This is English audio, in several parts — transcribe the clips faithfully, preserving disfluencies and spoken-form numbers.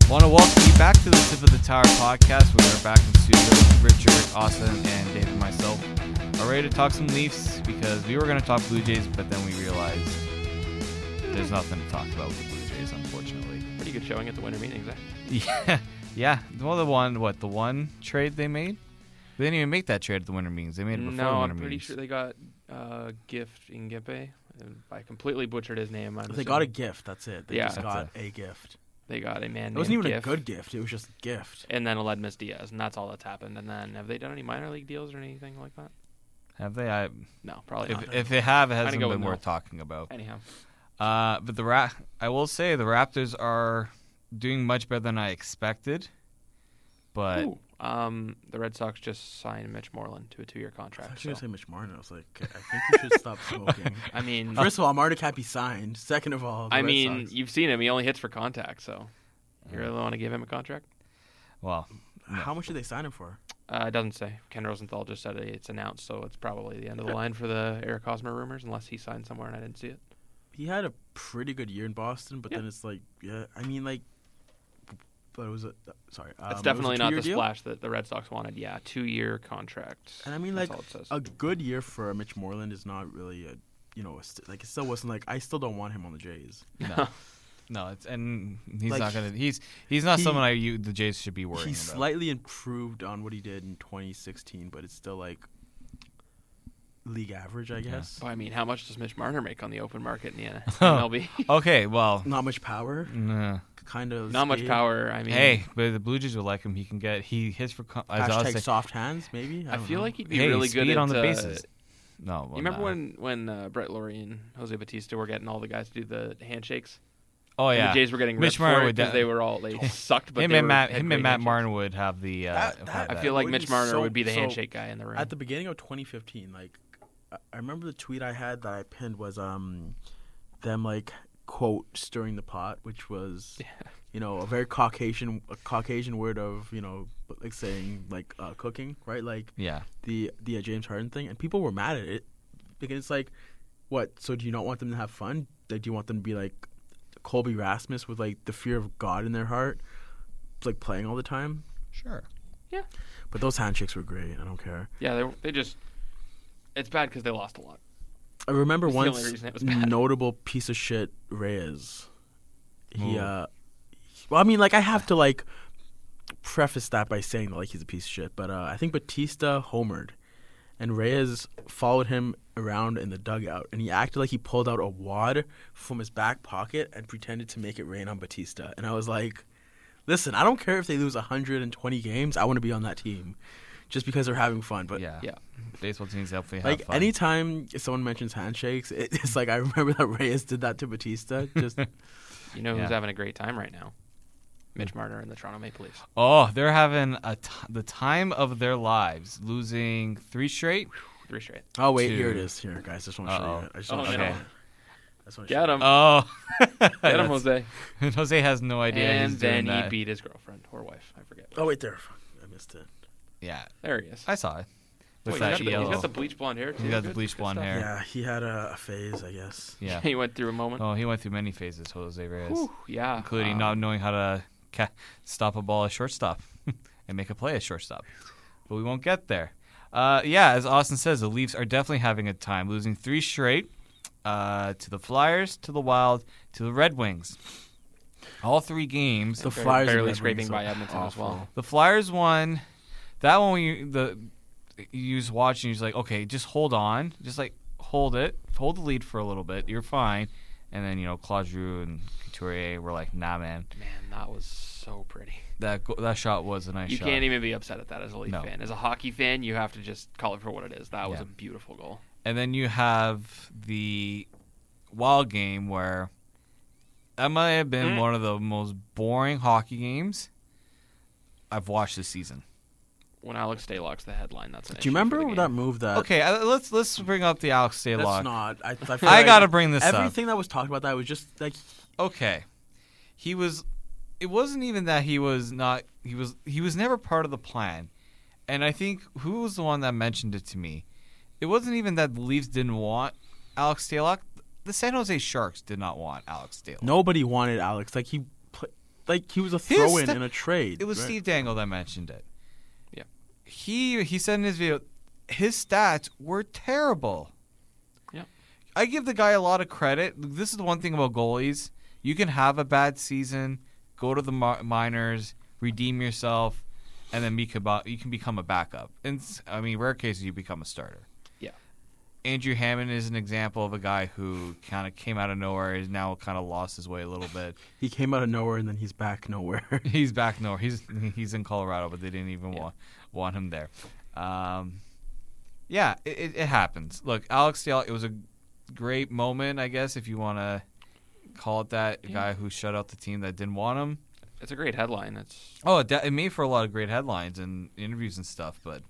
Want to welcome you back to the Tip of the Tower podcast. We are back in studio. Richard, Austin, and Dave and myself are ready to talk some Leafs because we were going to talk Blue Jays, but then we realized there's nothing to talk about with the Blue Jays, unfortunately. Pretty good showing at the winter meetings, eh? Yeah, yeah. Well, the one, what, the one trade they made? They didn't even make that trade at the winter meetings. They made it before no, the winter I'm pretty meetings. sure they got uh, Gift in Gippe. I completely butchered his name. I'm They assuming. got a gift. That's it. They Yeah. just got a gift. They got a man. It wasn't named even Gift, a good gift. It was just a gift. And then Aledmus Diaz, and that's all that's happened. And then have they done any minor league deals or anything like that? Have they? I, No, probably if, not. if they have, it I'd hasn't go been with no. worth talking about. Anyhow, Uh, but the Ra- I will say the Raptors are doing much better than I expected. But Ooh, um, the Red Sox just signed Mitch Moreland to a two-year I was contract. actually So. going to say Mitch Martin. I was like, I think you should stop smoking. I mean, First of all, Marta Cappy signed. Second of all, the I Red mean, Sox. you've seen him. He only hits for contact. So you really want to give him a contract? well, no. How much did they sign him for? Uh, it doesn't say. Ken Rosenthal just said it's announced, so it's probably the end of the line for the Eric Hosmer rumors, unless he signed somewhere and I didn't see it. He had a pretty good year in Boston, but Yeah. then it's like, yeah, I mean, like, but it was a sorry. Um, It's it definitely was a not two-year the deal? splash that the Red Sox wanted. Yeah, two-year contract. And I mean, That's like, all it says. a good year for Mitch Moreland is not really a, you know, a st- like it still wasn't like I still don't want him on the Jays. No, no, it's and he's Like, not gonna. He's he's not he- someone I you the Jays should be worrying He about. slightly improved on what he did in twenty sixteen, but it's still like league average, I guess. Well, I mean, how much does Mitch Marner make on the open market in the N Oh. M L B? Okay, well, Not much power, nah. kind of. Not much speed. power. I mean, hey, but the Blue Jays would like him. He can get he hits for. co- As I was Hashtag saying, soft hands, maybe. I, I don't feel know. like he'd be hey, really speed good at, on the uh, bases. No, well, you remember nah. when when uh, Brett Laurie and Jose Batista were getting all the guys to do the handshakes? Oh And yeah, the Jays were getting Mitch ripped Marner for it would because de- they were all they sucked, but him they and were, Matt had him great and Matt handshakes. Martin would have the. Uh, That- have that- I that. feel like would Mitch be Marner so- would be the so handshake guy in the room. At the beginning of twenty fifteen, like I- I remember the tweet I had that I pinned was um them like quote stirring the pot, which was you know a very Caucasian a Caucasian word of you know like saying like uh, cooking, right? Like Yeah, the the uh, James Harden thing, and people were mad at it because it's like, what? So do you not want them to have fun? Like, do you want them to be like Colby Rasmus with like the fear of God in their heart, like playing all the time? sure. But those handshakes were great. I don't care. Yeah, they they just it's bad because they lost a lot. I remember That's the only once reason it was bad. notable piece of shit Reyes. He Ooh. uh, well, I mean, like I have to like preface that by saying that like he's a piece of shit, but uh, I think Batista homered, and Reyes followed him around in the dugout, and he acted like he pulled out a wad from his back pocket and pretended to make it rain on Batista, and I was like, listen, I don't care if they lose one hundred twenty games, I want to be on that team, just because they're having fun, but. yeah, Yeah. Baseball teams definitely have Like fun. anytime someone mentions handshakes, it, it's like I remember that Reyes did that to Batista. Just You know who's Yeah. having a great time right now? Mitch Marner and the Toronto Maple Leafs. Oh, they're having a t- the time of their lives, losing three straight. Three straight. oh wait, Two. here it is. Here, guys, just want to show Uh-oh. you. It. I just Oh, want to no. show Okay. you. I just wanna Get show you. him. Oh, Get him, That's- Jose. Jose has no idea. And he's then doing he that. beat his girlfriend or wife. I forget. Oh wait, there. I missed it. Yeah, There he is. I saw it. With Oh, he's, that got the, he's yellow. got the bleach blonde hair, too. He's got the Good- bleach good blonde stuff. hair. Yeah, he had a, a phase, I guess. Yeah. He went through a moment. Oh, he went through many phases, Jose Reyes, Whew, yeah. including um, not knowing how to ca- stop a ball at shortstop and make a play at shortstop. But we won't get there. Uh, yeah, as Austin says, the Leafs are definitely having a time, losing three straight uh, to the Flyers, to the Wild, to the Red Wings. All three games. The Barely- Flyers and barely Red scraping Wings by are Edmonton as well. awful. The Flyers won. That one, when you the you just watch and you're just like, okay, just hold on, just like hold it, hold the lead for a little bit. You're fine. And then you know, Claude Giroux and Couturier were like, nah, man, Man, that was so pretty. that go- that shot was a nice You shot. can't even be upset at that as a Leaf No. fan. As a hockey fan, you have to just call it for what it is. That was Yeah. a beautiful goal. And then you have the Wild game where that might have been Mm. one of the most boring hockey games I've watched this season. When Alex Stalock's the headline, that's an Do you issue for the remember game. that move that? Okay, uh, let's let's bring up the Alex That's Stalock. not. I, I, feel I like gotta bring this up. Everything that was talked about that was just like Okay, he was. It wasn't even that he was not. He was. He was never part of the plan, and I think who was the one that mentioned it to me. It wasn't even that the Leafs didn't want Alex Stalock. The San Jose Sharks did not want Alex Stalock. nobody wanted Alex. Like he, put, like he was a His throw-in sta- in a trade. It was right? Steve Dangle that mentioned it. Yeah. He he said in his video, his stats were terrible. Yeah. I give the guy a lot of credit. This is the one thing about goalies. You can have a bad season, go to the mi- minors, redeem yourself, and then become, you can become a backup. In, I mean, rare cases, you become a starter. Yeah. Andrew Hammond is an example of a guy who kind of came out of nowhere. He's now kind of lost his way a little bit. He came out of nowhere and then he's back nowhere. He's back nowhere. He's he's in Colorado, but they didn't even Yeah. want want him there. Um, yeah, it, it, it happens. Look, Alex Dale, it was a great moment, I guess, if you want to call it that. A Yeah. guy who shut out the team that didn't want him. It's a great headline. It's Oh, it, it made for a lot of great headlines and interviews and stuff, but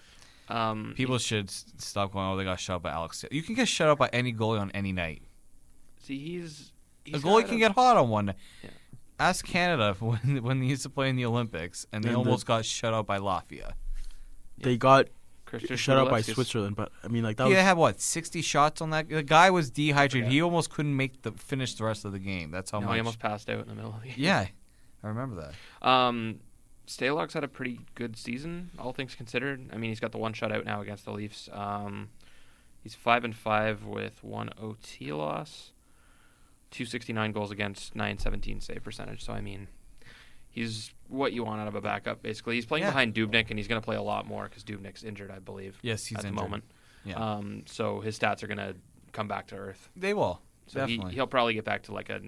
um, people should s- stop going, oh, they got shut out by Alex Dale. You can get shut out by any goalie on any night. See, he's, he's A goalie got can a- get hot on one night. Yeah. Ask Canada when when they used to play in the Olympics, and they And the- almost got shut out by Latvia. They got Christian shut out by Schmidlewski's- Switzerland, but I mean, like that He was had what sixty shots on that. The guy was dehydrated. Yeah. He almost couldn't make the finish the rest of the game. That's how No, much. he almost passed out in the middle of the game. Yeah, I remember that. Um, Stalock's had a pretty good season, all things considered. I mean, he's got the one shutout now against the Leafs. Um, he's five and five with one O T loss, two sixty nine goals against, nine seventeen save percentage. So I mean, he's what you want out of a backup. Basically, he's playing Yeah. behind Dubnyk, and he's going to play a lot more because Dubnyk's injured, I believe. Yes, he's at injured. the moment. Yeah, Um, so his stats are going to come back to earth. they will So he, definitely. he'll probably get back to like a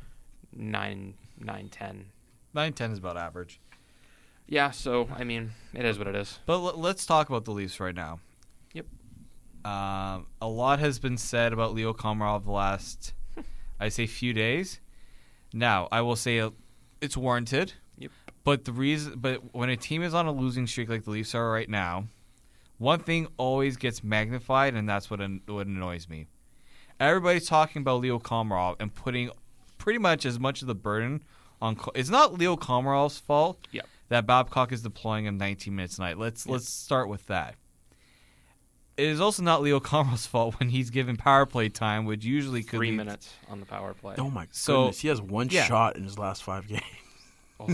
nine, nine, ten. Nine ten is about average. Yeah. So I mean, it is what it is. But l- let's talk about the Leafs right now. Yep. Um, a lot has been said about Leo Komarov the last, I say, few days. Now, I will say uh, it's warranted. Yep. But the reason, but when a team is on a losing streak like the Leafs are right now, one thing always gets magnified, and that's what an, what annoys me. Everybody's talking about Leo Komarov and putting pretty much as much of the burden on. Ko- It's not Leo Komarov's fault Yep. that Babcock is deploying him nineteen minutes a night. Let's Yep. let's start with that. It is also not Leo Komarov's fault when he's given power play time, which usually could Three lead- minutes on the power play. oh my So- goodness, he has one yeah. shot in his last five games. Oh,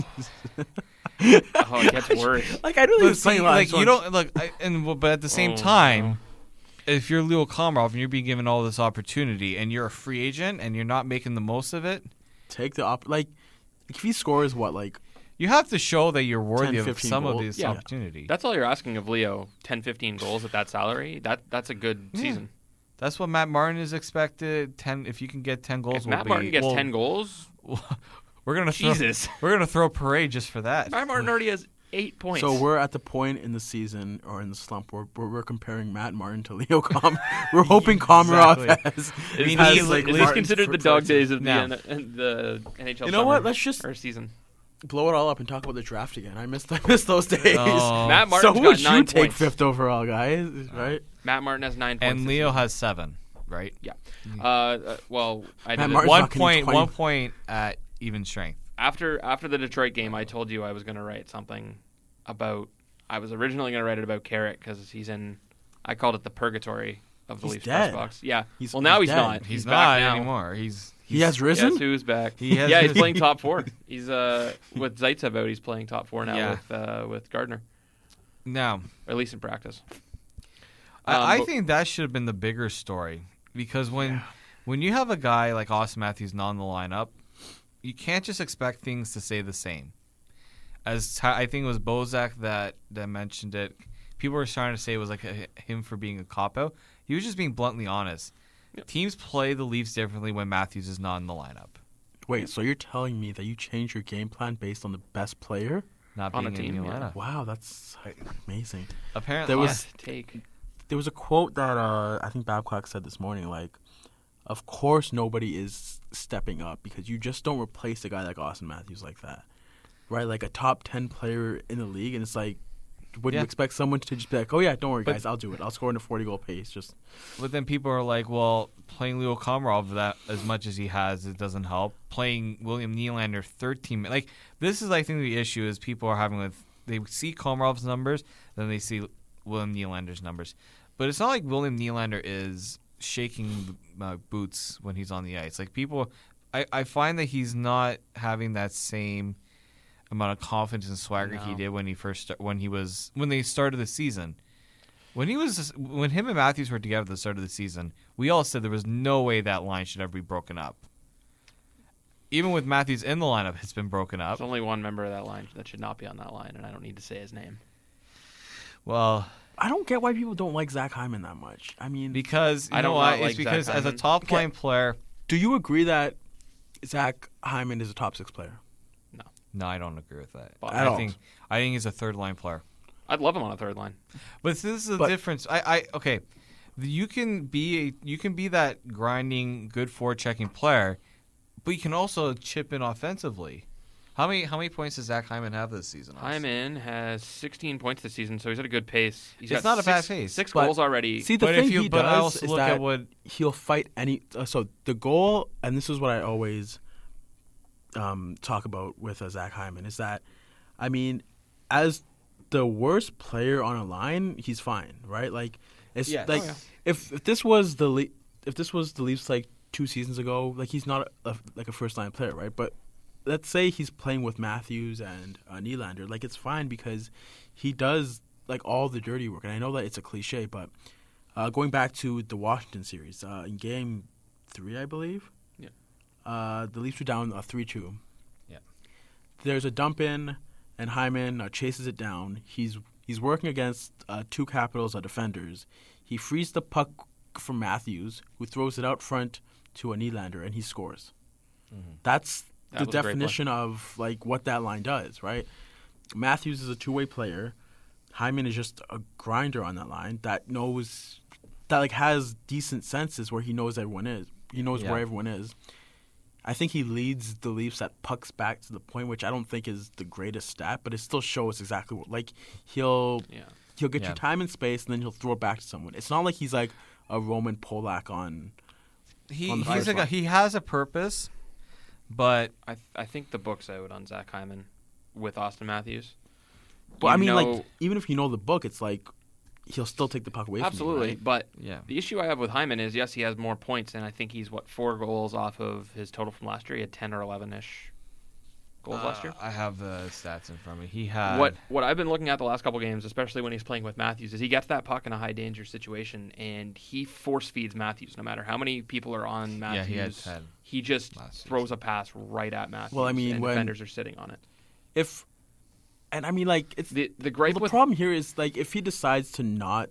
oh it gets worse. Like I know he But was playing see, a lot. I like just you want- don't look, I, and well, but at the same Oh, time, no. if you're Leo Komarov and you're being given all this opportunity and you're a free agent and you're not making the most of it, take the op. Like if he scores what like you have to show that you're worthy ten, of fifteen some of goals. this Yeah. opportunity. That's all you're asking of Leo. ten, fifteen goals at that salary. That that's a good Yeah. season. That's what Matt Martin is expected. Ten, if you can get ten goals, If will Matt be, Martin gets well, ten goals, we're gonna throw, Jesus. we're gonna throw a parade just for that. Matt Martin already has eight points. So we're at the point in the season or in the slump where, where we're comparing Matt Martin to Leo Com. We're hoping Komarov Exactly. has. I mean, has, he's- like, It is Martin's considered the foot dog fetish. days of the, Now. N- the N H L You know summer, what? Let's just or season. blow it all up and talk about the draft again. I missed I missed those days. Oh. Matt So Martin's who got would you nine take points. fifth overall, guys? Right? Matt Martin has nine points. And this Leo season. has seven, right? Uh, uh, well, I Matt did it- Martin's One not getting point, twenty. one point at even strength. after after the Detroit game. I told you I was going to write something about. I was originally going to write it about Carrot because he's in. I called it the purgatory of the He's Leafs dead. press box. Yeah. He's- well, now he's he's, dead. not. He's, He's, not back now. anymore. He's, He he's has risen. Guess who's back? He has yeah, he's risen. playing top four. He's uh with Zaitsev out. He's playing top four now Yeah. with uh, with Gardner, now. or at least in practice. I, Um, I but- think that should have been the bigger story because when Yeah. when you have a guy like Austin Matthews not in the lineup, you can't just expect things to stay the same. As t- I think it was Bozak that, that mentioned it. People were trying to say it was like a, him for being a cop out. He was just being bluntly honest. Yep. Teams play the Leafs differently when Matthews is not in the lineup. Wait, so you're telling me that you changed your game plan based on the best player? Not On being a team, in the yeah. lineup. Wow, that's amazing. Apparently, There was- Hot take. There was a quote that uh, I think Babcock said this morning, like, of course nobody is stepping up because you just don't replace a guy like Austin Matthews like that. Right? Like a top ten player in the league, and it's like, would Yeah. you expect someone to just be like, oh yeah, don't worry But- guys, I'll do it. I'll score in a forty-goal pace. Just But then people are like, well, playing Leo Komarov that as much as he has, it doesn't help. Playing William Nylander thirteen minutes. Like, this is, I think, the issue is people are having with, they see Komarov's numbers, then they see William Nylander's numbers. But it's not like William Nylander is shaking uh, boots when he's on the ice. Like, people, I, I find that he's not having that same amount of confidence and swagger No. he did when he first start, when he was when they started the season. When he was when him and Matthews were together at the start of the season, we all said there was no way that line should ever be broken up. Even with Matthews in the lineup, it's been broken up. There's only one member of that line that should not be on that line, and I don't need to say his name. Well, I don't get why people don't like Zach Hyman that much. I mean, because you I know don't why? not It's like because Zach as a Hyman. top Okay. line player, do you agree that Zach Hyman is a top six player? no, I don't agree with that. At I all. think I think he's a third line player. I'd love him on a third line. But this is the But- difference. I, I okay, you can be a, you can be that grinding, good forechecking player, but you can also chip in offensively. How many how many points does Zach Hyman have this season? Austin? Hyman has sixteen points this season, so he's at a good pace. He's It's got not a bad six- pace. Six But- goals already. See, the But thing if you he but I does also is look that at what he'll fight any. Uh, so the goal, and this is what I always um, talk about with uh, Zach Hyman, is that, I mean, as the worst player on a line, he's fine, right? Like, it's Yes. like Oh, yeah. if, if this was the Le- if this was the Leafs like two seasons ago, like he's not a, like a first line player, right? But let's say he's playing with Matthews and uh, Nylander, like it's fine because he does like all the dirty work. And I know that it's a cliche, but uh, going back to the Washington series, uh, in Game Three, I believe, Yeah. uh, the Leafs were down uh, three two. Yeah. There's a dump in, and Hyman uh, chases it down. He's he's working against uh, two Capitals uh, defenders. He frees the puck from Matthews, who throws it out front to a Nylander, and he scores. That's That the was a great play. definition of like what that line does, right? Matthews is a two-way player. Hyman is just a grinder on that line that knows that like has decent senses where he knows everyone is. He knows Yeah. where everyone is. I think he leads the Leafs at pucks back to the point, which I don't think is the greatest stat, but it still shows exactly what like he'll Yeah. he'll get Yeah. you time and space, and then he'll throw it back to someone. It's not like he's like a Roman Polak on. he on the he's first like a, line. he has a purpose, but I th- I think the book's out on Zach Hyman with Austin Matthews. But You I mean, know- like even if you know the book, it's like he'll still take the puck away absolutely. from you. But yeah, the issue I have with Hyman is, yes, he has more points, and I think he's what four goals off of his total from last year. He had ten or eleven ish goals last year. Uh, I have the stats in front of me. He had What what I've been looking at the last couple games, especially when he's playing with Matthews, is he gets that puck in a high danger situation and he force feeds Matthews. No matter how many people are on yeah Matthews, he had ten. he just last throws season. a pass right at Matthews. Well, I mean, and when- defenders are sitting on it. If, and I mean, like it's The the well, gripe the with problem here is like if he decides to not,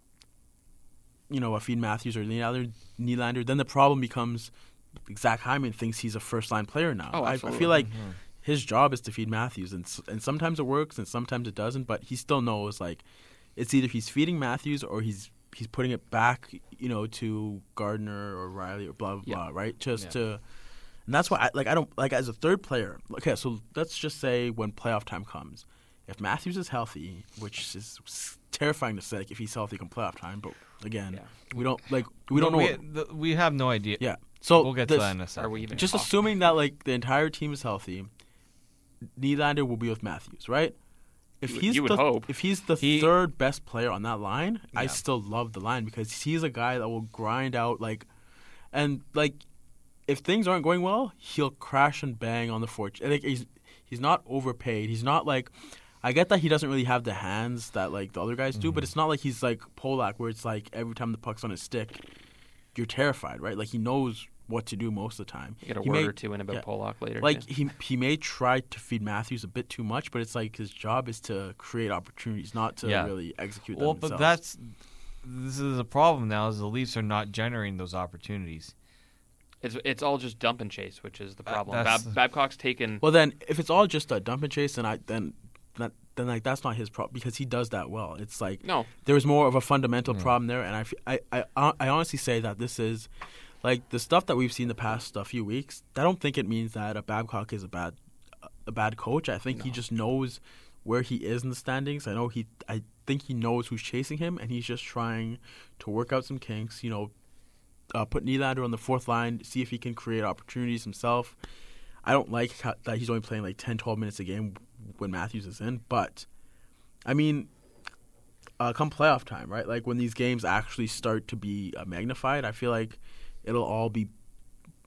you know, feed Matthews or Nylander, Nylander, then the problem becomes Zach Hyman thinks he's a first line player now. Oh, I, I absolutely. feel like Mm-hmm. his job is to feed Matthews, and s- and sometimes it works and sometimes it doesn't. But he still knows like it's either he's feeding Matthews or he's he's putting it back, you know, to Gardner or Riley or blah blah Yeah. blah, right? Just Yeah. to, and that's why I like I don't like as a third player. Okay, so let's just say when playoff time comes, if Matthews is healthy, which is s- terrifying to say, like if he's healthy come playoff time, but again, Yeah. we don't like we don't know. We, what- the, we have no idea. yeah, so we'll get this- to that in a second. are we even just talking? assuming that like the entire team is healthy, Nylander will be with Matthews, right? If You would- he's you would the hope. if he's the He- third best player on that line, I Yeah. still love the line because he's a guy that will grind out like, and like, if things aren't going well, he'll crash and bang on the fortune. Like he's he's not overpaid. He's not like. I get that he doesn't really have the hands that like the other guys do, Mm-hmm. but it's not like he's like Polak where it's like every time the puck's on his stick, you're terrified, right? Like he knows what to do most of the time. You get a He word may- or two in about yeah. Polak later. Like too. he he may try to feed Matthews a bit too much, but it's like his job is to create opportunities, not to Yeah. really execute Well, them but themselves. that's this is a problem now. Is the Leafs are not generating those opportunities. It's it's all just dump and chase, which is the Uh, problem. that's- Bab- Babcock's taken. well, then if it's all just a dump and chase, then I then that then like that's not his problem because he does that well. It's like No, there's more of a fundamental Yeah. problem there, and I, f- I, I, I honestly say that this is like the stuff that we've seen the past uh, few weeks. I don't think it means that a Babcock is a bad a bad coach. I think he No. just knows where he is in the standings. I know he I think he knows who's chasing him, and he's just trying to work out some kinks. You know, uh, put Nylander on the fourth line, see if he can create opportunities himself. I don't like how, that he's only playing like ten, twelve minutes a game when Matthews is in, but I mean, uh, come playoff time, right? Like when these games actually start to be uh, magnified, I feel like it'll all be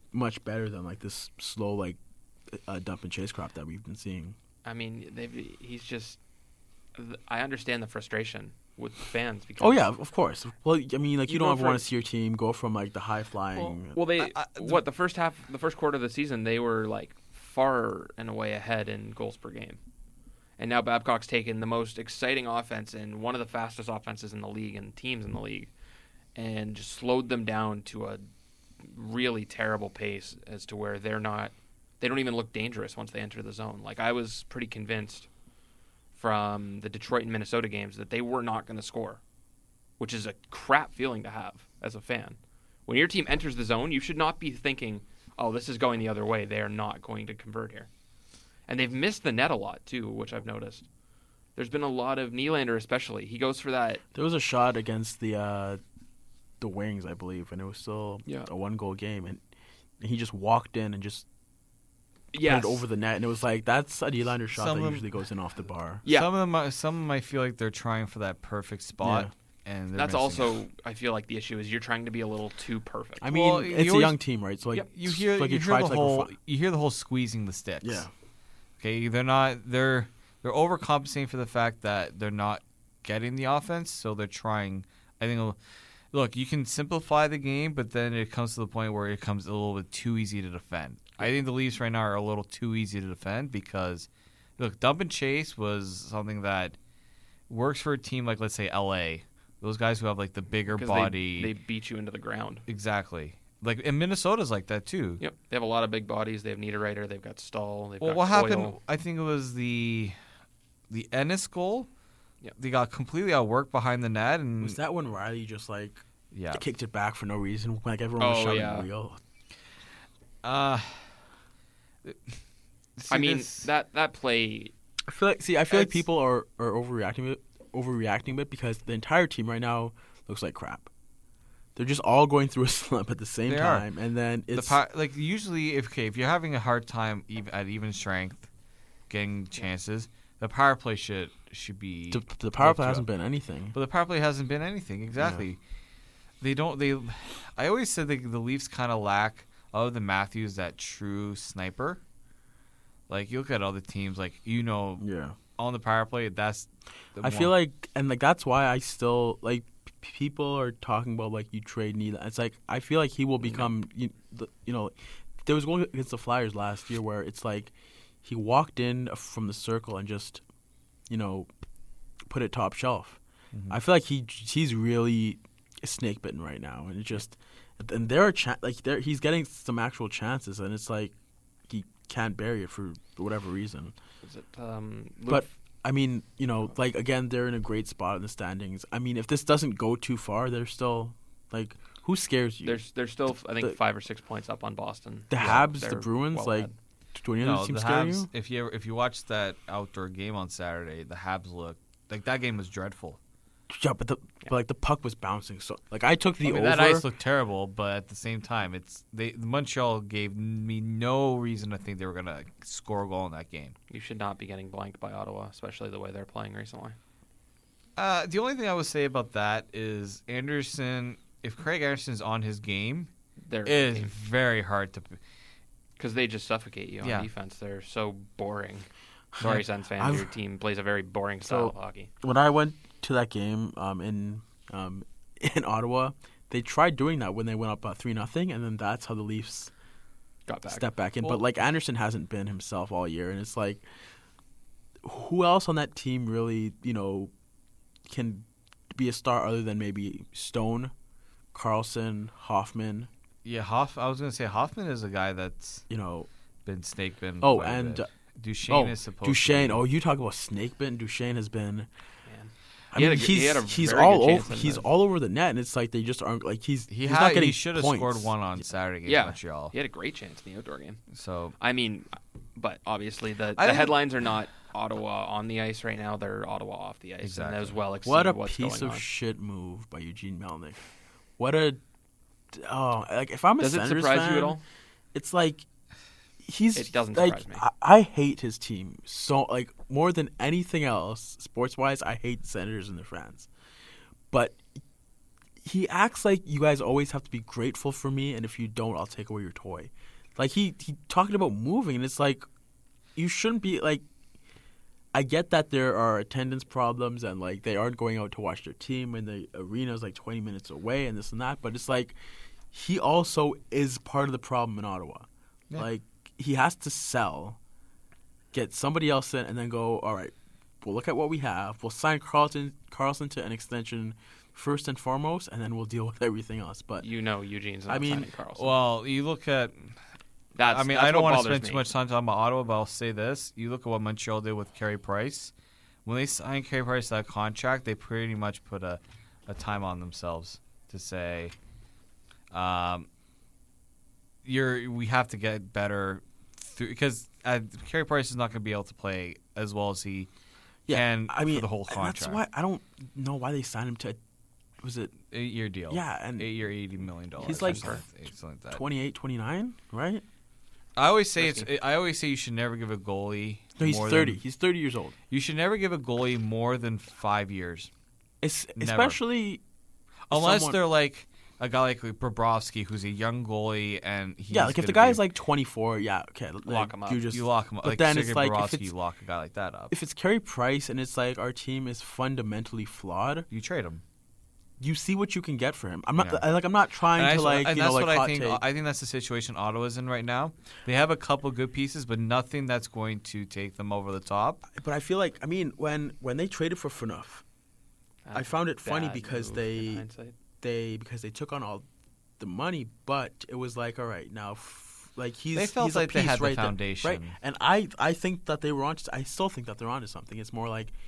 much better than like this slow like uh, dump and chase crop that we've been seeing. I mean, they've, he's just. I understand the frustration with fans because. Oh yeah, of course. Well, I mean, like you, You don't go ever for- want to see your team go from like the high flying. Well, well they I- I- what the first half, the first quarter of the season, they were like far and away ahead in goals per game, and now Babcock's taken the most exciting offense and one of the fastest offenses in the league and teams in the league, and just slowed them down to a really terrible pace as to where they're not, they don't even look dangerous once they enter the zone. Like I was pretty convinced from the Detroit and Minnesota games that they were not going to score, which is a crap feeling to have as a fan. When your team enters the zone, you should not be thinking, oh, this is going the other way. They are not going to convert here. And they've missed the net a lot, too, which I've noticed. There's been a lot of Nylander especially. He goes for that. There was a shot against the uh, the Wings, I believe, and it was still Yeah. a one-goal game, and he just walked in and just Yes. put it over the net, and it was like that's a Nylander shot Some that of them- usually goes in off the bar. Yeah. Some of them, might- some of them, I feel like they're trying for that perfect spot, and they're That's missing it. also, I feel like the issue is you're trying to be a little too perfect. I mean, Well, you it's a always- young team, right? So like Yep. you hear like you, you hear try the to like whole refi- you hear the whole squeezing the sticks. yeah. Okay, they're not they're they're overcompensating for the fact that they're not getting the offense, so they're trying. I think. Look, you can simplify the game, but then it comes to the point where it becomes a little bit too easy to defend. I think the Leafs right now are a little too easy to defend because, look, dump and chase was something that works for a team like, let's say, L A. Those guys who have like the bigger 'Cause body. They, they beat you into the ground. Exactly. Like, and Minnesota's like that too. Yep. They have a lot of big bodies. They have Niederreiter. They've got Stahl. They've Well, got what Coyle. happened? I think it was the the Ennis goal. Yep. They got completely outworked behind the net, and Was that when Riley just like yeah. kicked it back for no reason? Like everyone was Oh, shouting yeah. real. Uh, I see, mean, this- that, that play, I feel like see, I feel like It's- people are, are overreacting it, overreacting a bit because the entire team right now looks like crap. They're just all going through a slump at the same They are. time, and then the it's power, like usually if okay if you're having a hard time even, at even strength getting chances, the power play should should be the, the power looked play up. hasn't been anything. But the power play hasn't been anything exactly. They don't. They. I always said the the Leafs kind of lack, other than Matthews, that true sniper. Like you look at other teams, like you know, Yeah. on the power play, that's. The I feel one- like, and like that's why I still like p- people are talking about like you trade Nylander. It's like I feel like he will become you, the, you know, there was one against the Flyers last year where it's like he walked in from the circle and just, you know, put it top shelf. Mhm. I feel like he he's really snake bitten right now, and it just and there are cha- like there he's getting some actual chances, and it's like he can't bury it for whatever reason. is it, um, Luke But I mean, you know, like again, they're in a great spot in the standings. I mean, if this doesn't go too far, they're still like, who scares you? There's there's still I think The- five or six points up on Boston. the Yeah, Habs, the they're Bruins, well like, ahead. do any no, other teams the scare Habs. you? If you if you watch that outdoor game on Saturday, the Habs look like that game was dreadful. Yeah, but the but like the puck was bouncing. So like I took the I mean, over. that ice looked terrible, but at the same time, it's they Montreal gave me no reason to think they were gonna score a goal in that game. You should not be getting blanked by Ottawa, especially the way they're playing recently. Uh, the only thing I would say about that is Anderson. If Craig Anderson's on his game, They're it is very hard to. because they just suffocate you on Yeah. defense. They're so boring. Sorry, Sens fans, I've- your team plays a very boring So- style of hockey. When I went to that game um, in um, in Ottawa, they tried doing that when they went up uh, three nothing, and then that's how the Leafs Got back. step back in. Well- but like Anderson hasn't been himself all year, and it's like, who else on that team really, you know, can be a star other than maybe Stone, Carlson, Hoffman? Yeah, Hoff. I was gonna say Hoffman is a guy that's You know, been snake bitten. oh, quite a and bit. uh, Duchesne oh, is supposed. Duchesne. To Oh, you talk about snake bitten. Duchesne has been. Man. I He had mean, a good- he he's had a he's very all good chance over. in He's the- all over the net, and it's like they just aren't like he's he he's had. not getting He should have points. scored one on Saturday against Yeah. Montreal. He had a great chance in the outdoor game. So I mean, but obviously the, I the think- headlines are not Ottawa on the ice right now. They're Ottawa off the ice, Exactly. and as well exceed What a what's piece going of on. shit move by Eugene Melnick. What a oh, like if I'm a Does it Senators surprise fan, you at all? it's like he's It doesn't like surprise me. I, I hate his team so like more than anything else sports wise. I hate the Senators and their fans, but he acts like you guys always have to be grateful for me, and if you don't, I'll take away your toy. Like he he talking about moving, and it's like you shouldn't be like. I get that there are attendance problems and like they aren't going out to watch their team and the arena is like twenty minutes away and this and that, but it's like he also is part of the problem in Ottawa. Yeah. Like he has to sell, get somebody else in, and then go, all right, we'll look at what we have. We'll sign Carlson Carlson to an extension first and foremost, and then we'll deal with everything else. But you know Eugene's not I mean, signing Carlson. Well, you look at... That's, I mean, that's I don't what want to bothers spend me. too much time talking about Ottawa, but I'll say this. You look at what Montreal did with Carey Price. When they signed Carey Price that contract, they pretty much put a, a time on themselves to say, um, you're we have to get better. Through, because uh, Carey Price is not going to be able to play as well as he yeah, can I mean, for the whole contract. That's why I don't know why they signed him to, was it? Eight-year deal. Yeah. and Eight-year, eighty million dollars. He's like something like that. twenty-eight, twenty-nine, right? I always say it's. I always say you should never give a goalie. No, he's more thirty. Than, he's thirty years old. You should never give a goalie more than five years. It's, Never. especially unless someone, they're like a guy like Bobrovsky, who's a young goalie, and he's yeah, like if the gonna guy's be, like twenty-four, yeah, okay, Lock like, him up. You just you lock him up. But like then Sergei it's like if Bobrovsky, it's, you lock a guy like that up. if it's Carey Price and it's like our team is fundamentally flawed, You trade him. you see what you can get for him. I'm not Yeah. I, like I'm not trying And to that's, like and you that's know like what I hot think. take. I think that's the situation Ottawa's in right now. They have a couple good pieces, but nothing that's going to take them over the top. But I feel like I mean when when they traded for Phaneuf, I found it funny Bad because move they in hindsight. they because they took on all the money, but it was like all right now. F- Like he's They felt he's like a they piece had the right there, foundation. right? And I I think that they were on. I still think that they're onto something. It's more like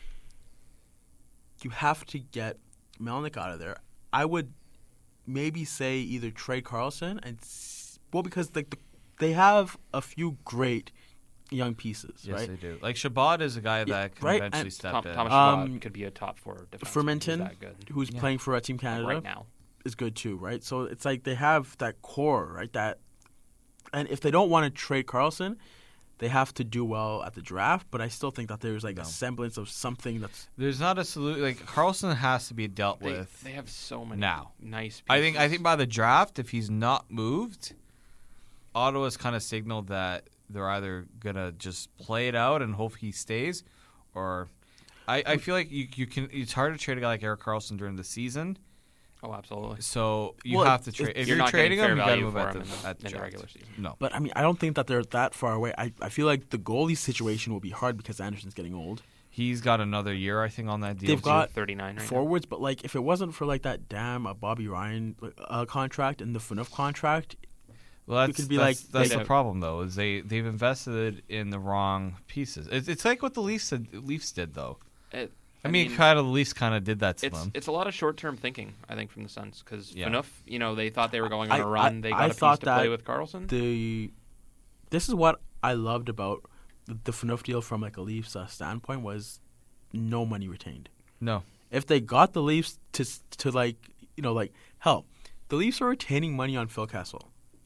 you have to get Melnyk out of there. I would maybe say either trade Carlson and s- well because like the, they have a few great young pieces, Yes, right? they do. Like Shabbat is a guy Yeah, that can right, eventually and step Tom, in. Thomas Um, Chabot could be a top four defenseman. Fermenton, He's that good. who's Yeah. playing for uh, Team Like Canada, right now. is good too, right? So it's like they have that core, right? That, and if they don't want to trade Carlson, they have to do well at the draft. But I still think that there's like No. a semblance of something that's. There's not a solution. Like Carlson has to be dealt They, with they have so many now. nice pieces. I think. I think by the draft, if he's not moved, Ottawa's kind of signaled that they're either gonna just play it out and hope he stays, or I, I feel like you you can. It's hard to trade a guy like Erik Karlsson during the season. Oh, absolutely. So you Well, have to it- trade. it- If You're you're, not getting trading fair him, you got to value move for at him the, in the- at the in the draft. regular season. No, But I mean, I don't think that they're that far away. I, I feel like the goalie situation will be hard because Anderson's getting old. he's got another year, I think, on that deal. They've too. got thirty-nine right forwards, but like if it wasn't for like that damn uh, Bobby Ryan uh, contract and the Phaneuf contract, Well, that's, could be that's, like- that's they- the problem, though, is they they've invested in the wrong pieces. It's, it's like what the Leafs did, Leafs did though. now. It, I, mean, kind of the Leafs kind of did that to it's them. it's a lot of short-term thinking, I think, from the Suns. Because Yeah. Phaneuf, you know, they thought they were going on I- a run. I- they I got a piece thought to play that with Carlson. the this is what I loved about the, the Phaneuf deal from like a Leafs uh, standpoint was no money retained. No, If they got the Leafs to s- to like you know like hell, the Leafs are retaining money on Phil Kessel,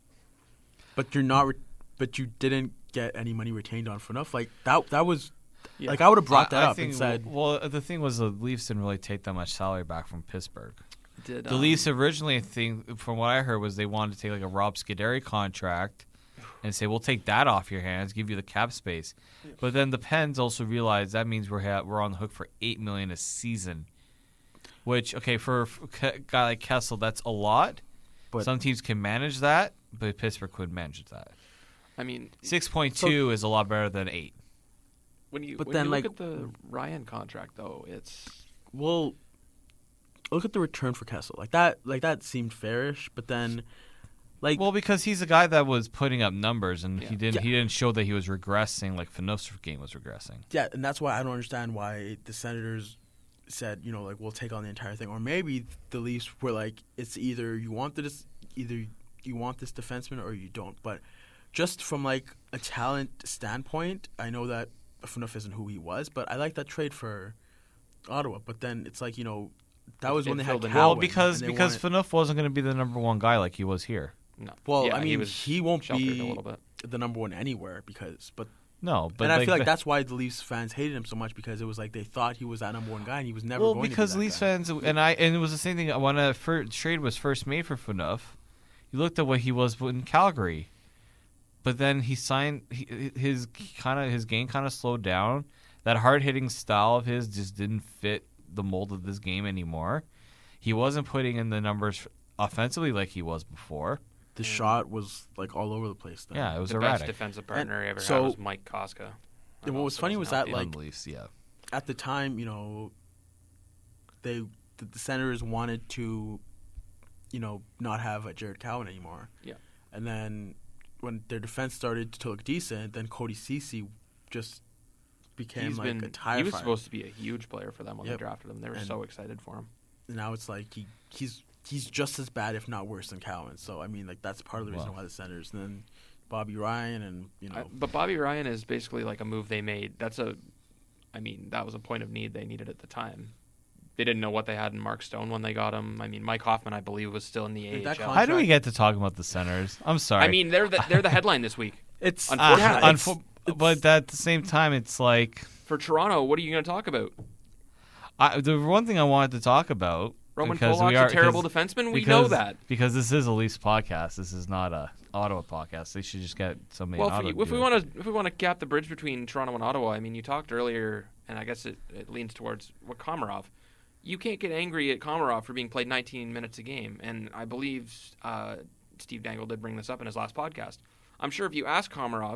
but you're not. Re- but you didn't get any money retained on Phaneuf. Like that. That was Yeah. like I would have brought that I, I up think, and said. Well, the thing was the Leafs didn't really take that much salary back from Pittsburgh. Did, The um, Leafs originally, I think, from what I heard, was they wanted to take like a Rob Scuderi contract and say, "We'll take that off your hands, give you the cap space." But then the Pens also realized that means we're ha- we're on the hook for eight million a season, which okay for, for a guy like Kessel, that's a lot. But- Some teams can manage that, but Pittsburgh couldn't manage that. I mean, Six point two is a lot better than eight. when you But when then, you like- look at the Ryan contract, though, it's Well, look at the return for Kessel. Like that. Like that seemed fairish, but then, like Well, because he's a guy that was putting up numbers, and Yeah. he didn't Yeah. he didn't show that he was regressing like Phaneuf's game was regressing. yeah, and that's why I don't understand why the Senators said, you know, like we'll take on the entire thing, or maybe the Leafs were like, it's either you want this, either you want this defenseman or you don't. But just from like a talent standpoint, I know that Phaneuf isn't who he was, but I like that trade for Ottawa. But then it's like you know, that was It when they had filled in- Cowan, Well, and because they because wanted- Phaneuf wasn't going to be the number one guy like he was here. no. well, Yeah, I mean, he, he, was won't sheltered be a little bit. the number one anywhere because, but No, but and I like, feel like the- that's why the Leafs fans hated him so much because it was like they thought he was that number one guy and he was never well going because to be that Leafs guy. fans and I and it was the same thing when a fir- trade was first made for Phaneuf. You looked at what he was in Calgary, but then he signed he, his kind of his game kind of slowed down. That hard hitting style of his just didn't fit the mold of this game anymore. He wasn't putting in the numbers offensively like he was before. The shot was like all over the place. Then. Yeah, it was the erratic. best defensive partner he ever so- had was Mike Koska. And what was funny was that, like, On the Leafs, yeah. at the time, you know, they the, the Senators wanted to, you know, not have a Jared Cowan anymore. Yeah. And then when their defense started to look decent, then Cody Ceci just became He's like been a tire he was fire. supposed to be a huge player for them when Yep. they drafted him. They were And- so excited for him. And now it's like he he's he's just as bad, if not worse, than Cowan. So I mean, like that's part of the reason Wow. why the Senators. And then Bobby Ryan and you know. I, but Bobby Ryan is basically like a move they made. That's a, I mean, that was a point of need they needed at the time. They didn't know what they had in Mark Stone when they got him. I mean, Mike Hoffman, I believe, was still in the Like, that A H L. con- How do we get to talking about the Senators? I'm sorry. I mean, they're the, they're the headline this week. it's Uh, unfortunately, yeah, it's- unfo- it's- but at the same time, it's like For Toronto, what are you going to talk about? I, the one thing I wanted to talk about. Roman because we Polak's are, a terrible because- defenseman. We because, know that. because this is a Leafs podcast. This is not a Ottawa podcast. They should just get somebody. Well, in if Ottawa we, to if do we it. want to if we want to cap the bridge between Toronto and Ottawa, I mean, you talked earlier, and I guess it, it leans towards what Komarov. You can't get angry at Komarov for being played nineteen minutes a game, and I believe uh, Steve Dangle did bring this up in his last podcast. I'm sure if you ask Komarov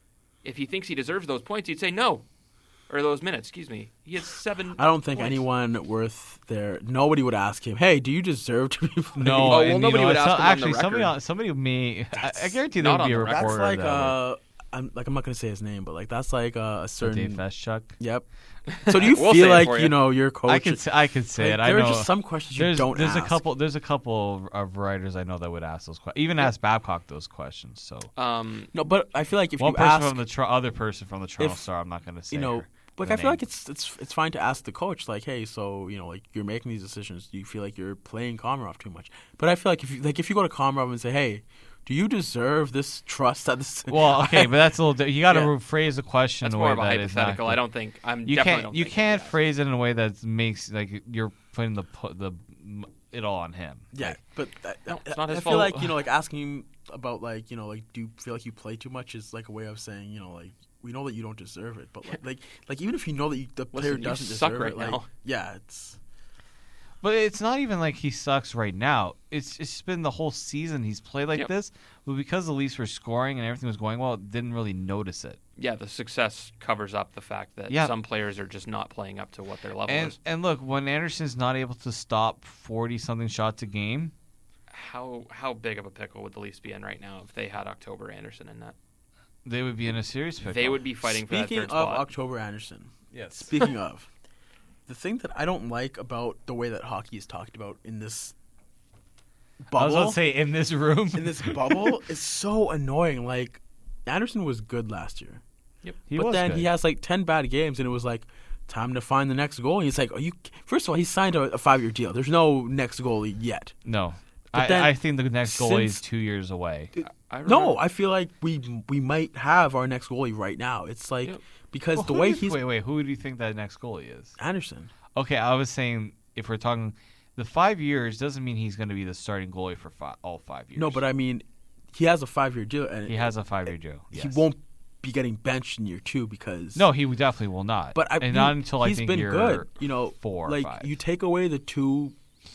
if he thinks he deserves those points, he'd say no, or those minutes. Excuse me. He has seven. I don't think points. anyone worth their. Nobody would ask him, "Hey, do you deserve to be playing?" No, Oh, well, and, you nobody know, would it's ask not- him on the actually somebody record. on, somebody may. I, I guarantee not there would be a on the record. That's reporter. like that would- uh, I'm like I'm not gonna say his name, but like that's like uh, a certain. Dave Feschuk. Yep. So do you We'll say feel it like for you. you. know your coach? I could say, I could say like, it. I there know. are just some questions you there's don't there's ask. a couple there's a couple of writers I know that would ask those questions. Even ask Babcock those questions. So Um, No, but I feel like if one you person ask, from the Tro- other person from the Toronto if, Star, I'm not going to say. you know, her- like her I feel name. like it's it's it's fine to ask the coach, like, hey, so you know, like you're making these decisions. Do you feel like you're playing Komarov too much? But I feel like if you like if you go to Komarov and say, hey, do you deserve this trust at this? Well, okay, but that's a little. Di- you got to Yeah. rephrase the question that's in a more way of a that is not hypothetical. good. I don't think I'm. You definitely can't don't you think can't that. phrase it in a way that makes like you're putting the pu- the it all on him. Yeah, Like, but that, No, it's I- not his I feel fault. like you know, like asking him about like you know, like do you feel like you play too much is like a way of saying you know, like we know that you don't deserve it, but like like, like even if you know that you, the player Listen, you doesn't suck deserve right it, like now. yeah, it's But it's not even like he sucks right now. It's it's been the whole season he's played like Yep. this. But because the Leafs were scoring and everything was going well, didn't really notice it. Yeah, the success covers up the fact that Yeah. some players are just not playing up to what their level And is. and look, when Anderson's not able to stop forty something shots a game, How how big of a pickle would the Leafs be in right now if they had October Anderson in that? they would be in a serious pickle. They would be fighting for that speaking third of spot. October Anderson. Yes. Speaking of, the thing that I don't like about the way that hockey is talked about in this bubble, I was about to say in this room. in this bubble, is so annoying. Like Anderson was good last year, he but was then good. he has like ten bad games, and it was like time to find the next goal. And he's like, "Are you?" First of all, he signed a, a five-year deal. There's no next goalie yet. no. But I, then I think the next goalie is since- two years away. I No, remember- I feel like we we might have our next goalie right now. It's like Yep. because Well, the who way do you- he's wait, wait, who do you think that next goalie is? Anderson. Okay, I was saying if we're talking the five years doesn't mean he's going to be the starting goalie for fi- all five years. No, but I mean, he has a five-year deal, and he has a five-year deal. he yes. won't be getting benched in year two because No, he definitely will not. But I, and he- not until I he's think been you're good. You know, four or like five. you take away the two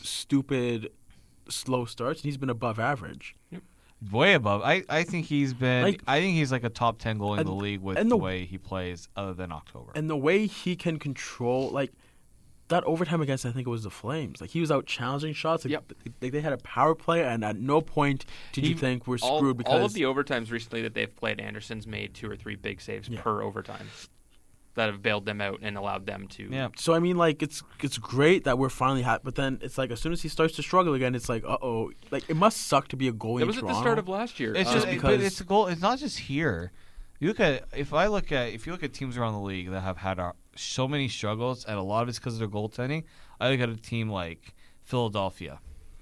stupid slow starts, and he's been above average. way above. I, I think he's been. Like- I think he's like a top ten goalie in the And- league with and the, the- way he plays, other than October. And the way he can control, like that overtime against, I think it was the Flames. Like he was out challenging shots. Like, Yep. they, they had a power play, and at no point did He- you think we're all, screwed because all of the overtimes recently that they've played, Anderson's made two or three big saves Yeah. per overtime that have bailed them out and allowed them to. yeah. So I mean, like it's it's great that we're finally hot, but then it's like as soon as he starts to struggle again, it's like, uh oh, like it must suck to be a goalie. It in was at the Toronto. start of last year. It's Um, just Uh, because because- it's a goal. It's not just here. You look at if I look at if you look at teams around the league that have had uh, so many struggles, and a lot of it's because of their goaltending. I look at a team like Philadelphia.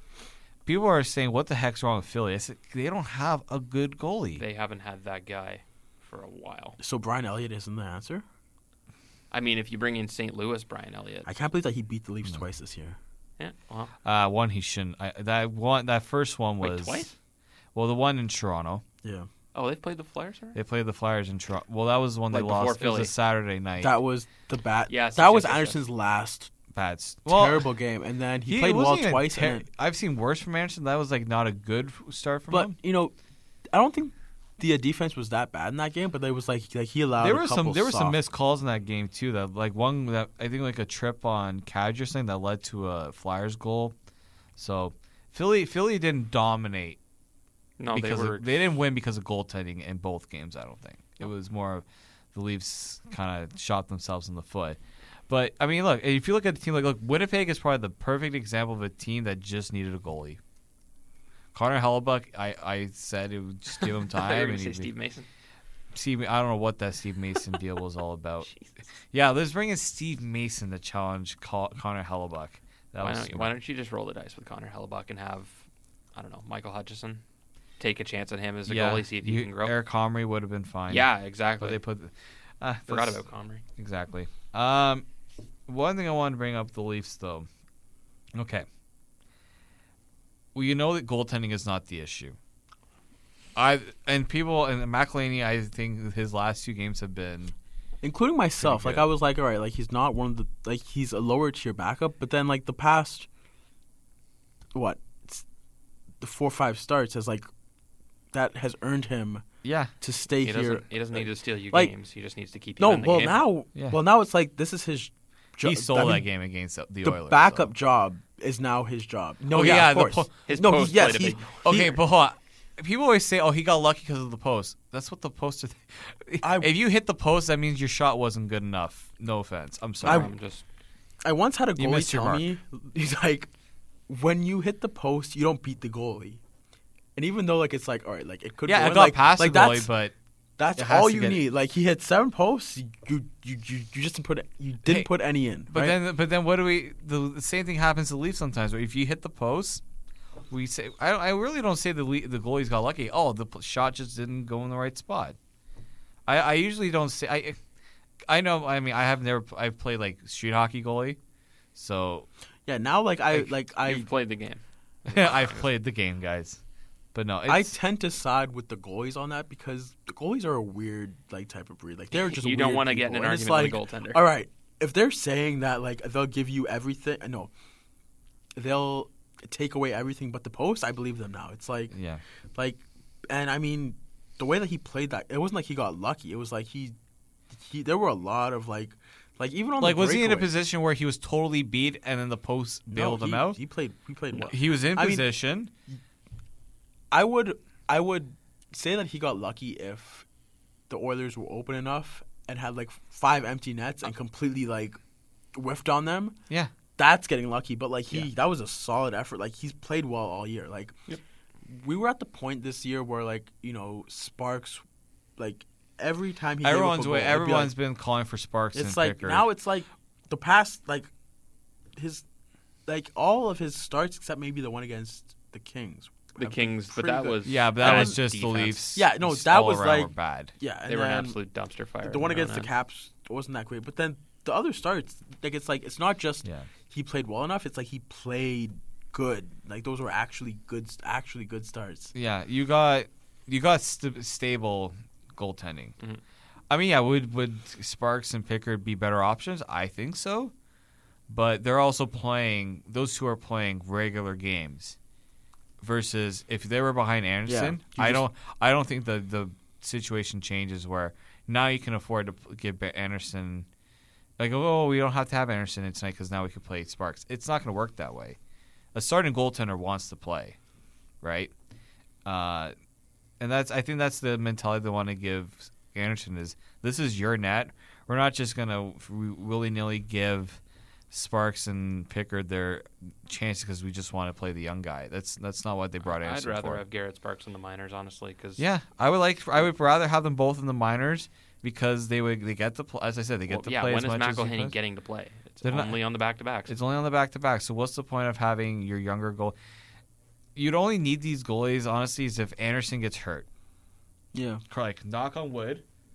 People are saying, "What the heck's wrong with Philly?" I said, they don't have a good goalie. they haven't had that guy for a while. So Brian Elliott isn't the answer? I mean, if you bring in Saint Louis, Brian Elliott. I can't believe that he beat the Leafs twice this year. Yeah, well, Uh, one he shouldn't. I, that one, that first one was wait, twice? Well, the one in Toronto. Yeah. Oh, they've played the Flyers already? They played the Flyers in Toronto. Well, that was the one Like they before lost. It Philly. was a Saturday night. That was the bat. Yes, that yes, was yes, yes, Anderson's last Bad. s- Well, terrible game, and then he, he played well wasn't even twice. ter- and then- I've seen worse from Anderson. That was like not a good f- start from but him. you know, I don't think the uh, defense was that bad in that game. But there was like like he allowed There a were couple some there were some soft- missed calls in that game too. That like one that I think like a trip on Kadri or something that led to a Flyers goal. So Philly Philly didn't dominate No, they because were. of, they didn't win because of goaltending in both games. I don't think it was more of the Leafs kind of shot themselves in the foot. But I mean, look, if you look at the team, like look, Winnipeg is probably the perfect example of a team that just needed a goalie. Connor Hellebuck, I, I said it would just give him I thought you were time. gonna and say he'd be- Steve Mason. Steve, I don't know what that Steve Mason deal was all about. Jesus. Yeah, let's bring in Steve Mason to challenge Con- Connor Hellebuck. That Why was don't, you, why don't you just roll the dice with Connor Hellebuck and have, I don't know, Michael Hutchison take a chance on him as a yeah, goalie, see if he you- can grow? Eric Comrie would have been fine. Yeah, but exactly. they put. Uh, Forgot that's- about Comrie. Exactly. Um, one thing I wanted to bring up the Leafs though. Okay. Well, you know that goaltending is not the issue. I and people and McElhinney, I think his last two games have been. including myself. Pretty Like good. I was like, all right, like he's not one of the like he's a lower tier backup. But then like the past, what, s- the four or five starts has like that has earned him Yeah. to stay He here. doesn't, he doesn't need to steal you like- games. He just needs to keep you No, in the well game. now, Yeah. well now it's like this is his. jo- He stole I mean, that game against the, the The Oilers. backup so. job is now his job. No, Oh, yeah, yeah, of the course. po- his no, post he, yes, played a he, big- Okay, he- but hold on. People always say, "Oh, he got lucky because of the post." That's what the poster. I- if you hit the post, that means your shot wasn't good enough. No offense. I'm sorry. I- I'm just I once had a You goalie missed your tell mark. me, he's like, when you hit the post, you don't beat the goalie. And even though like it's like, all right, like it could yeah, go I in, got like, past like the goalie, that's, but that's it has all to you get it. need. Like he hit seven posts, you you you, you you just didn't put you didn't Hey, put any in. but right? then but then what do we? The, the same thing happens to the Leafs sometimes. Where if you hit the post, we say I I really don't say the Le- the goalies got lucky. Oh, the p- shot just didn't go in the right spot. I I usually don't say I. I know. I mean, I have never. I've played like street hockey goalie, so yeah, now like I like, like I you've played the game. I've played the game, guys. But no, I it's, tend to side with the goalies on that because the goalies are a weird like type of breed. Like they're just You don't weird wanna get in people. an And it's argument like, with a goaltender. all right, if they're saying that like they'll give you everything, no, they'll take away everything but the post. I believe them now. It's like yeah. like, and I mean, the way that he played that, it wasn't like he got lucky. It was like he, he. There were a lot of like, like even on Like, the was he in a breakaway- position where he was totally beat and then the post No, bailed him he- out? He played. He played well. He was in I mean, position. I would I would say that he got lucky if the Oilers were open enough and had like five empty nets and completely like whiffed on them. yeah. That's getting lucky, but like he Yeah. that was a solid effort. Like he's played well all year. Like Yep. we were at the point this year where like, you know, Sparks like every time he gave up Everyone's a goal, way, it'd be everyone's like, been calling for Sparks it's and like Pickard. now it's like the past like his like all of his starts except maybe the one against the Kings. The have Kings, but pretty that good. was yeah, but that bad was just the defense. Leafs. Yeah, no, just that all was around like- were bad. Yeah, and They were an then absolute dumpster fire. the one in their against the own end. Caps wasn't that great, but then the other starts, like it's like it's not just Yeah. he played well enough; it's like he played good. Like those were actually good, actually good starts. Yeah, you got you got st- stable goaltending. Mhm. I mean, yeah, would would Sparks and Pickard be better options? I think so, but they're also playing. Those two are playing regular games. Versus if they were behind Anderson, you I just- don't. I don't think the the situation changes where now you can afford to p- give Ba- Anderson. Like, oh, we don't have to have Anderson in tonight because now we can play Sparks. It's not going to work that way. A starting goaltender wants to play, right? Uh, and that's I think that's the mentality they want to give Anderson is this is your net. We're not just going to willy nilly give Sparks and Pickard their chance because we just want to play the young guy. That's that's not what they brought I'd Anderson rather for. have Garrett Sparks in the minors, honestly, because Yeah, I would like. I would rather have them both in the minors because they would. They get to play. As I said, they get to yeah, play when as is much as he McElhinney plays. getting to play? It's They're not- only on the back to backs. It's only on the back to back. So what's the point of having your younger goal? You'd only need these goalies, honestly, is if Anderson gets hurt. Yeah, Like knock on wood,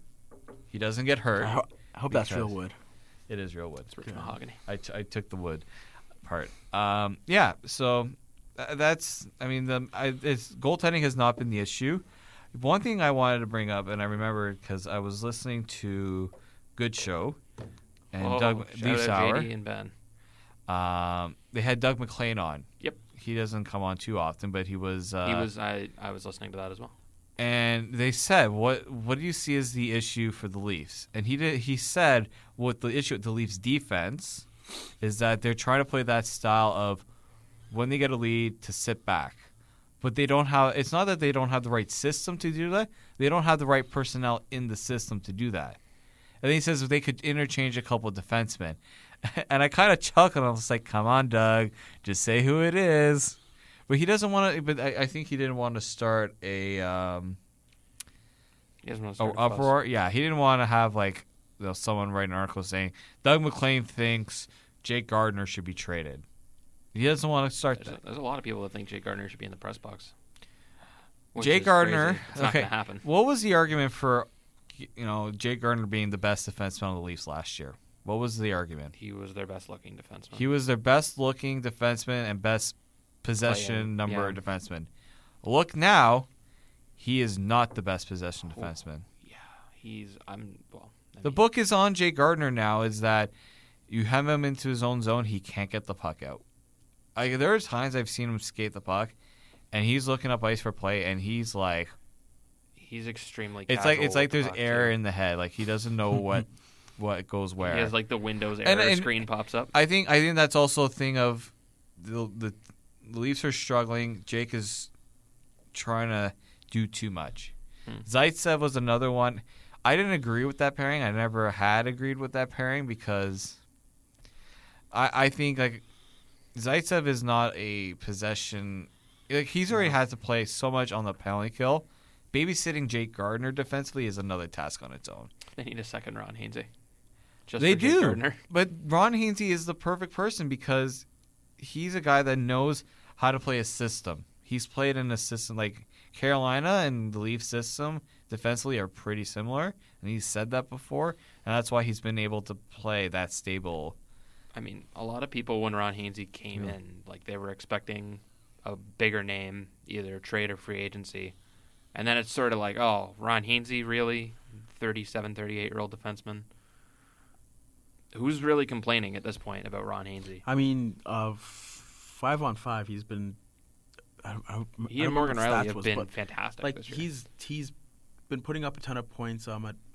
he doesn't get hurt. I, ho- I hope that's real because- wood. It is real wood. It's rich Yeah. mahogany. I, t- I took the wood part. Um, yeah, so th- that's. I mean, the I, it's, goaltending has not been the issue. One thing I wanted to bring up, and I remember because I was listening to Good Show and oh, Doug shout Leafs out Hour. J D and Ben. Um, they had Doug McLean on. Yep. He doesn't come on too often, but he was. Uh, he was. I. I was listening to that as well. And they said, "What what do you see as the issue for the Leafs?" And he did. He said, "What the issue with the Leafs defense is that they're trying to play that style of when they get a lead to sit back, but they don't have. It's not that they don't have the right system to do that. They don't have the right personnel in the system to do that." And then he says if they could interchange a couple of defensemen, and I kind of chuckled. I was like, "Come on, Doug, just say who it is." But he doesn't want to. But I, I think he didn't want to start a um, He doesn't want to a start a fuss. uproar. Yeah, he didn't want to have like you know, someone write an article saying Doug McLean thinks Jake Gardiner should be traded. He doesn't want to start There's that. a, there's a lot of people that think Jake Gardiner should be in the press box. which Jake is Gardiner. crazy. It's not Okay, going to happen. what was the argument for you know Jake Gardiner being the best defenseman on the Leafs last year? What was the argument? He was their best looking defenseman. He was their best looking defenseman and best possession Play-in, number yeah. defenseman. Look now, he is not the best possession Oh. defenseman. Yeah, he's. I'm. Well, I The mean, book is on Jake Gardiner now. Is that you have him into his own zone, he can't get the puck out. I, there are times I've seen him skate the puck, and he's looking up ice for play, and he's like, He's extremely. it's like casual it's like with the there's puck, air too. in the head, like he doesn't know what what goes where. He has like the Windows error And- and- screen pops up. I think I think that's also a thing of the, the the Leafs are struggling. Jake is trying to do too much. Hmm. Zaitsev was another one. I didn't agree with that pairing. I never had agreed with that pairing because I I think like Zaitsev is not a possession. Like he's already had to play so much on the penalty kill. Babysitting Jake Gardiner defensively is another task on its own. They need a second Ron Hainsey. Just They for Jake do. Gardiner. But Ron Hainsey is the perfect person because he's a guy that knows how to play a system. He's played in a system like Carolina and the Leaf system defensively are pretty similar, and he's said that before, and that's why he's been able to play that stable. I mean, a lot of people when Ron Hainsey came Yeah. in, like they were expecting a bigger name, either trade or free agency. And then it's sort of like, oh, Ron Hainsey, really? thirty-seven, thirty-eight-year-old defenseman? Who's really complaining at this point about Ron Hainsey? I mean, uh, f- five on five, he's been. I, I, I He don't and remember Morgan what the Riley stats have was, been but, fantastic like this year. he's he's been putting up a ton of points um at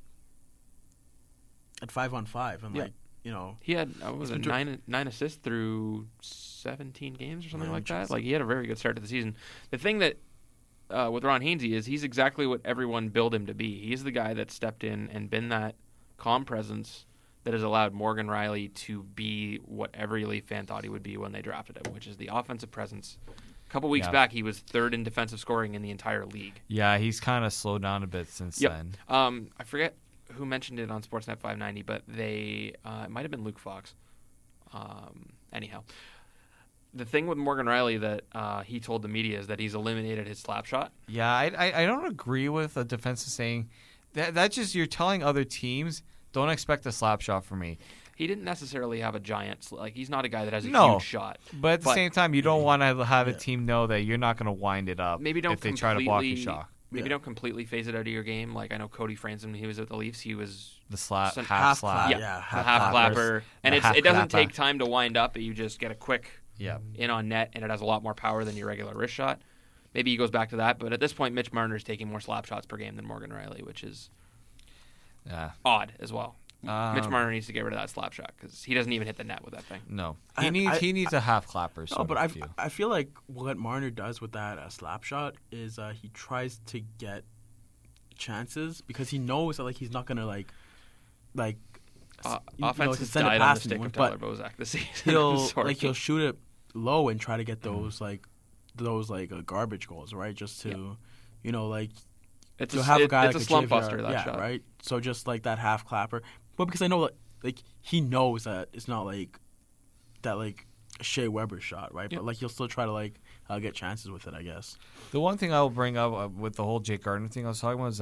at five on five, and Yeah. like you know He had uh, what was He's it been doing- nine nine assists through seventeen games or something Yeah, like that. interesting. Like he had a very good start to the season. The thing that uh, with Ron Hainsey is he's exactly what everyone billed him to be. He's the guy that stepped in and been that calm presence that has allowed Morgan Riley to be what every Leaf fan thought he would be when they drafted him, which is the offensive presence. A couple weeks Yeah. back, he was third in defensive scoring in the entire league. Yeah, he's kind of slowed down a bit since Yep. then. Um, I forget who mentioned it on Sportsnet five ninety, but they uh, it might have been Luke Fox. Um, anyhow, the thing with Morgan Riley that uh, he told the media is that he's eliminated his slap shot. Yeah, I, I I don't agree with a defensive saying that. That's just you're telling other teams don't expect a slap shot from me. He didn't necessarily have a giant sl- like he's not a guy that has a No. huge shot. But at the But- same time, you don't want to have a Yeah. team know that you're not going to wind it up. Maybe don't if they try to block your completely- shot. Maybe Yeah. don't completely phase it out of your game. Like I know Cody Franzen when he was at the Leafs, he was The slap, Some- half, half slap. clap. yeah, yeah, the half half clappers. clapper, and The it's half it doesn't clapper. take time to wind up. You just get a quick Yeah. in on net, and it has a lot more power than your regular wrist shot. Maybe he goes back to that, but at this point, Mitch Marner is taking more slap shots per game than Morgan Riley, which is Yeah. odd as well. Um, Mitch Marner needs to get rid of that slap shot because he doesn't even hit the net with that thing. No, I- he needs I- he needs a half clapper. No, Sort but of I feel. I feel like what Marner does with that uh, slap shot is uh, he tries to get chances because he knows that like he's not gonna like like Uh, s- you know, offense to has send it died on the past stick anyone, of Tyler but Bozak this season. he'll I'm sorry. like he'll shoot it low and try to get those like those like uh, garbage goals, right? Just to Yeah. you know like it's you'll a, have a it- guy it's like a slump Javier, buster that yeah, shot. right? So just like that half clapper, but because I know like, like he knows that it's not like that like Shea Weber shot, right? Yep. But like he'll still try to like uh, get chances with it, I guess. The one thing I will bring up uh, with the whole Jake Gardiner thing I was talking about is that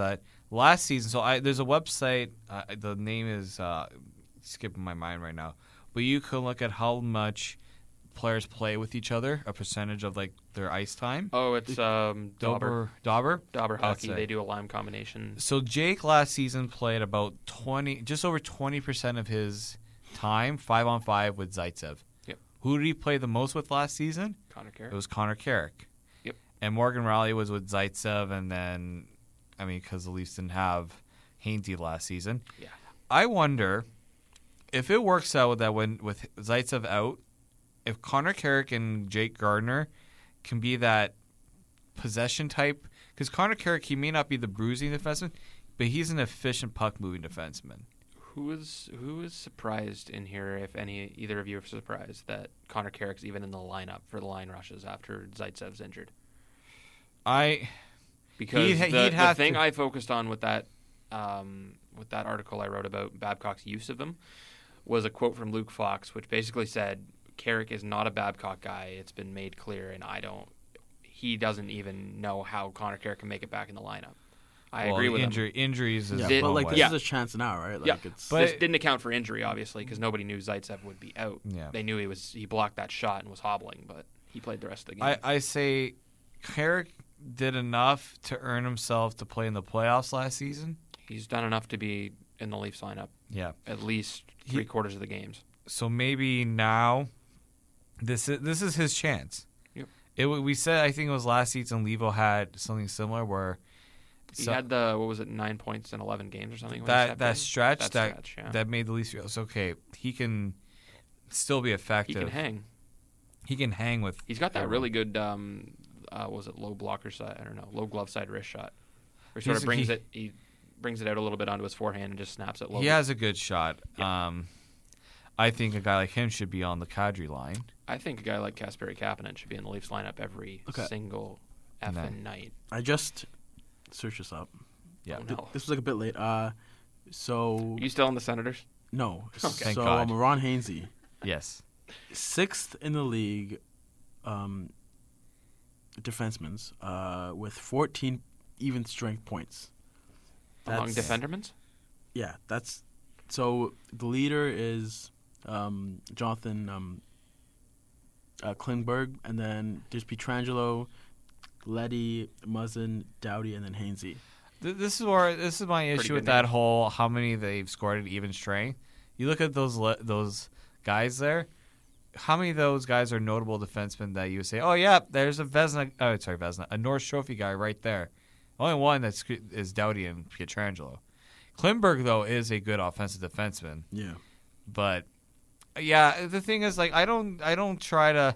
last season. So I, there's a website. Uh, the name is uh, skipping my mind right now, but you can look at how much players play with each other, a percentage of like their ice time. Oh, it's um, Dauber. Dauber. Dauber That's hockey. it. They do a line combination. So Jake last season played about twenty, just over twenty percent of his time, five on five with Zaitsev. Yep. Who did he play the most with last season? Connor Carrick. It was Connor Carrick. Yep. And Morgan Rielly was with Zaitsev, and then, I mean, because the Leafs didn't have Hainsey last season. Yeah. I wonder if it works out with that when with Zaitsev out, if Connor Carrick and Jake Gardiner can be that possession type, because Connor Carrick, he may not be the bruising defenseman, but he's an efficient puck moving defenseman. Who is who is surprised in here, if any either of you are surprised that Connor Carrick's even in the lineup for the line rushes after Zaitsev's injured? I Because He'd- the, he'd the have thing to- I focused on with that um, with that article I wrote about Babcock's use of him was a quote from Luke Fox, which basically said Carrick is not a Babcock guy. It's been made clear, and I don't. He doesn't even know how Connor Carrick can make it back in the lineup. I well, agree with injury, him. injuries is Yeah, Did- but like one this way. Yeah. is a chance now, right? Like Yeah. it's But- This didn't account for injury, obviously, because nobody knew Zaitsev would be out. Yeah. They knew he was he blocked that shot and was hobbling, but he played the rest of the game. I, I say Carrick did enough to earn himself to play in the playoffs last season. He's done enough to be in the Leafs lineup Yeah. at least He- three quarters of the games. So maybe now this is this is his chance. Yep. It wa- we said I think it was last season Levo had something similar where He so- had the what was it nine points in eleven games or something. when he that stepped that in? stretch that, that stretch, yeah. that made the Leafs feel it's okay. He can still be he effective. can hang. He can hang with. He's got that everyone. really good. Um, uh, what was it low blocker side? I don't know, low glove side wrist shot. Where he sort He's- of brings he- it. He brings it out a little bit onto his forehand and just snaps it low. He has a good shot. Yeah. Um, I think a guy like him should be on the Kadri line. I think a guy like Kasperi Kapanen should be in the Leafs lineup every Okay. single effing night. I just searched this up. Yeah. Oh, Th- no. This was like a bit late. Uh, so Are you still on the Senators? no. Okay. Thank so God. um, Ron Hainsey, Yes. sixth in the league, um, defensemen, uh, with fourteen even strength points. Among That's- defendermans? Yeah, that's so. The leader is um, Jonathan um, uh, Klingberg, and then there's Pietrangelo, Leddy, Muzzin, Doughty, and then Hainsey. Th- This is where this is my issue good with that names. whole how many they've scored at even strength. You look at those le- those guys there. How many of those guys are notable defensemen that you would say, oh yeah, there's a Vezina, oh sorry Vezina, a Norris Trophy guy right there. Only one that's is Doughty and Pietrangelo. Klimberg though is a good offensive defenseman, Yeah, but yeah, the thing is like I don't I don't try to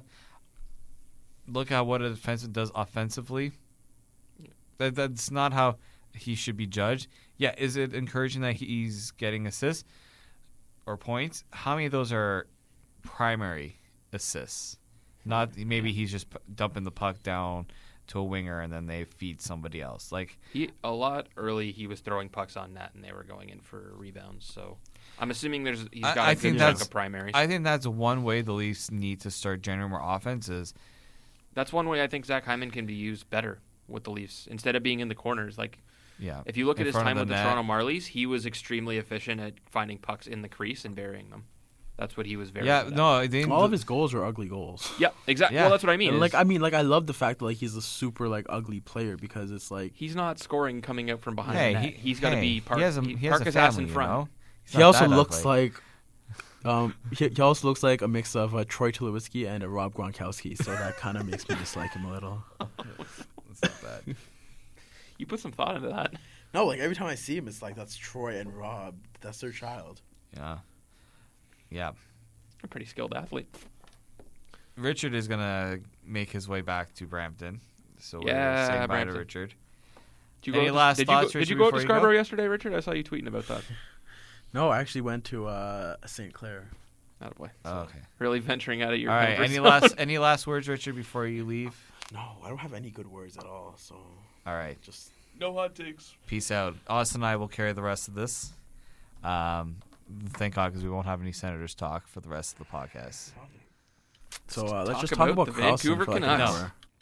look at what a defenseman does offensively. That that's not how he should be judged. Yeah, is it encouraging that he's getting assists or points? How many of those are primary assists? Not maybe he's just p- dumping the puck down to a winger and then they feed somebody else. Like He a lot early. He was throwing pucks on net, and they were going in for rebounds. So I'm assuming there's he's I- got I a think good chunk that's- of primaries. I think that's one way the Leafs need to start generating more offenses. That's one way I think Zach Hyman can be used better with the Leafs instead of being in the corners. Like Yeah. if you look In at his front of time the with the net. Toronto Marlies, he was extremely efficient at finding pucks in the crease and burying them. That's what he was very Yeah, good at. no, they all of his goals were ugly goals. Yeah, exactly. Yeah. Well, that's what I mean. And is like I mean, like I love the fact that like he's a super like ugly player because it's like he's not scoring coming out from behind Hey, the he, net. He's got to hey, be park, he has a, he- he park has a his family, ass in front. You know? He's he not also that looks ugly. like um he, he also looks like a mix of uh, Troy Tulowitzki and a Rob Gronkowski, so that kind of makes me dislike him a little. It's not bad. You put some thought into that. No, like every time I see him, it's like that's Troy and Rob. That's their child. Yeah. Yeah. A pretty skilled athlete. Richard is gonna make his way back to Brampton, so we're Yeah, saying bye to Brampton. Richard. Did you Any go, last did thoughts, you go, did Richard, you go out to before you go? Scarborough yesterday, Richard? I saw you tweeting about that. No, I actually went to uh, Saint Clair. Not a boy. Oh, okay. Really venturing out of your All right. comfort Any zone. last any last words, Richard, before you leave? No, I don't have any good words at all. So All right. just No hot takes. Peace out. Austin and I will carry the rest of this. Um, thank God, because we won't have any Senators talk for the rest of the podcast. so uh, let's talk just talk about about the Carlson Vancouver for like an Canucks. hour.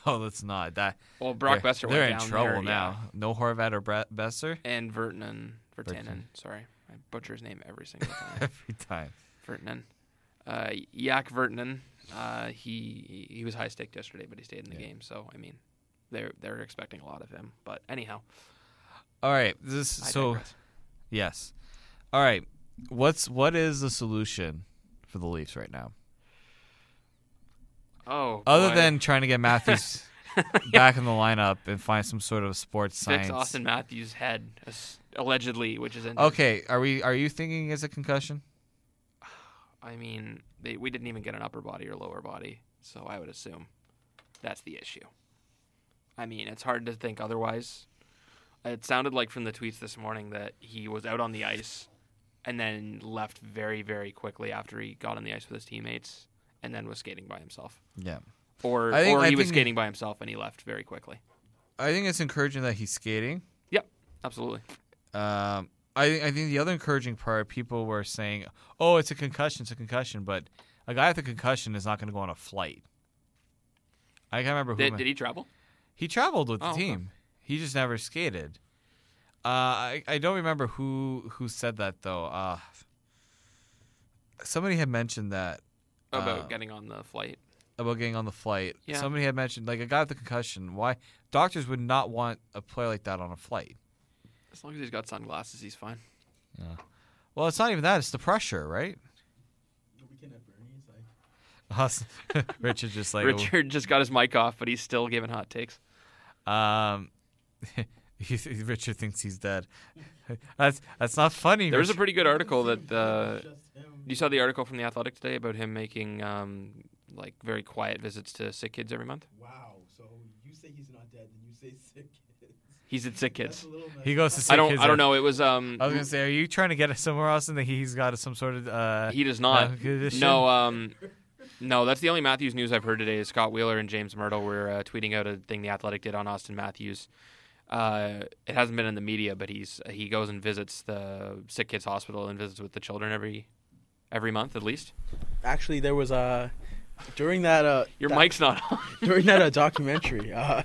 Oh, let's not. That Well, Brock they're, Besser they're went in down trouble there, now. yeah. No Horvat or Bre- Besser And Vertanen. Vertanen. Vertanen. Sorry. I butcher his name every single time. every time. Vertanen. Uh, Jack Vertanen. Uh, he he was high staked yesterday, but he stayed in the Yeah. game. So, I mean, they're, they're expecting a lot of him. But anyhow. All right. This I so digress. yes. All right. What's what is the solution for the Leafs right now? Oh, Other boy. than trying to get Matthews back in the lineup and find some sort of sports fix science. Austin Matthews' head, as- allegedly, which is injured. Okay, are we? Are you thinking it's a concussion? I mean, they, we didn't even get an upper body or lower body, so I would assume that's the issue. I mean, it's hard to think otherwise. It sounded like from the tweets this morning that he was out on the ice and then left very, very quickly after he got on the ice with his teammates and then was skating by himself. Yeah. Or, I think- or I he was think- skating by himself and he left very quickly. I think it's encouraging that he's skating. Yep, absolutely. Um, I think I think the other encouraging part, people were saying, "Oh, it's a concussion, it's a concussion," but a guy with a concussion is not going to go on a flight. I can't remember who. Did, ma- did he travel? He traveled with the Oh, okay. team. He just never skated. Uh, I I don't remember who who said that though. Uh, somebody had mentioned that About Uh, getting on the flight. about getting on the flight. Yeah. Somebody had mentioned like a guy with a concussion. Why doctors would not want a player like that on a flight? As long as he's got sunglasses, he's fine. Yeah. Well, it's not even that. It's the pressure, right? Us- Richard just like Richard just got his mic off, but he's still giving hot takes. um, he, Richard thinks he's dead. That's that's not funny. There was a Richard. pretty good article that uh, you saw the article from the Athletic today about him making um, like very quiet visits to sick kids every month. Wow. So you say he's not dead, then you say sick kids. He's at sick kids. He goes to sick I don't. kids I don't every- know. It was. Um, I was gonna say, are you trying to get us somewhere else, and that he's got some sort of? Uh, he does not. uh, condition? No. Um, no. That's the only Matthews news I've heard today. Is Scott Wheeler and James Myrtle were uh, tweeting out a thing the Athletic did on Austin Matthews. Uh, it hasn't been in the media, but he's he goes and visits the sick kids hospital and visits with the children every every month at least. Actually, there was a during that uh Your that- mic's not on. during that uh, documentary. Uh,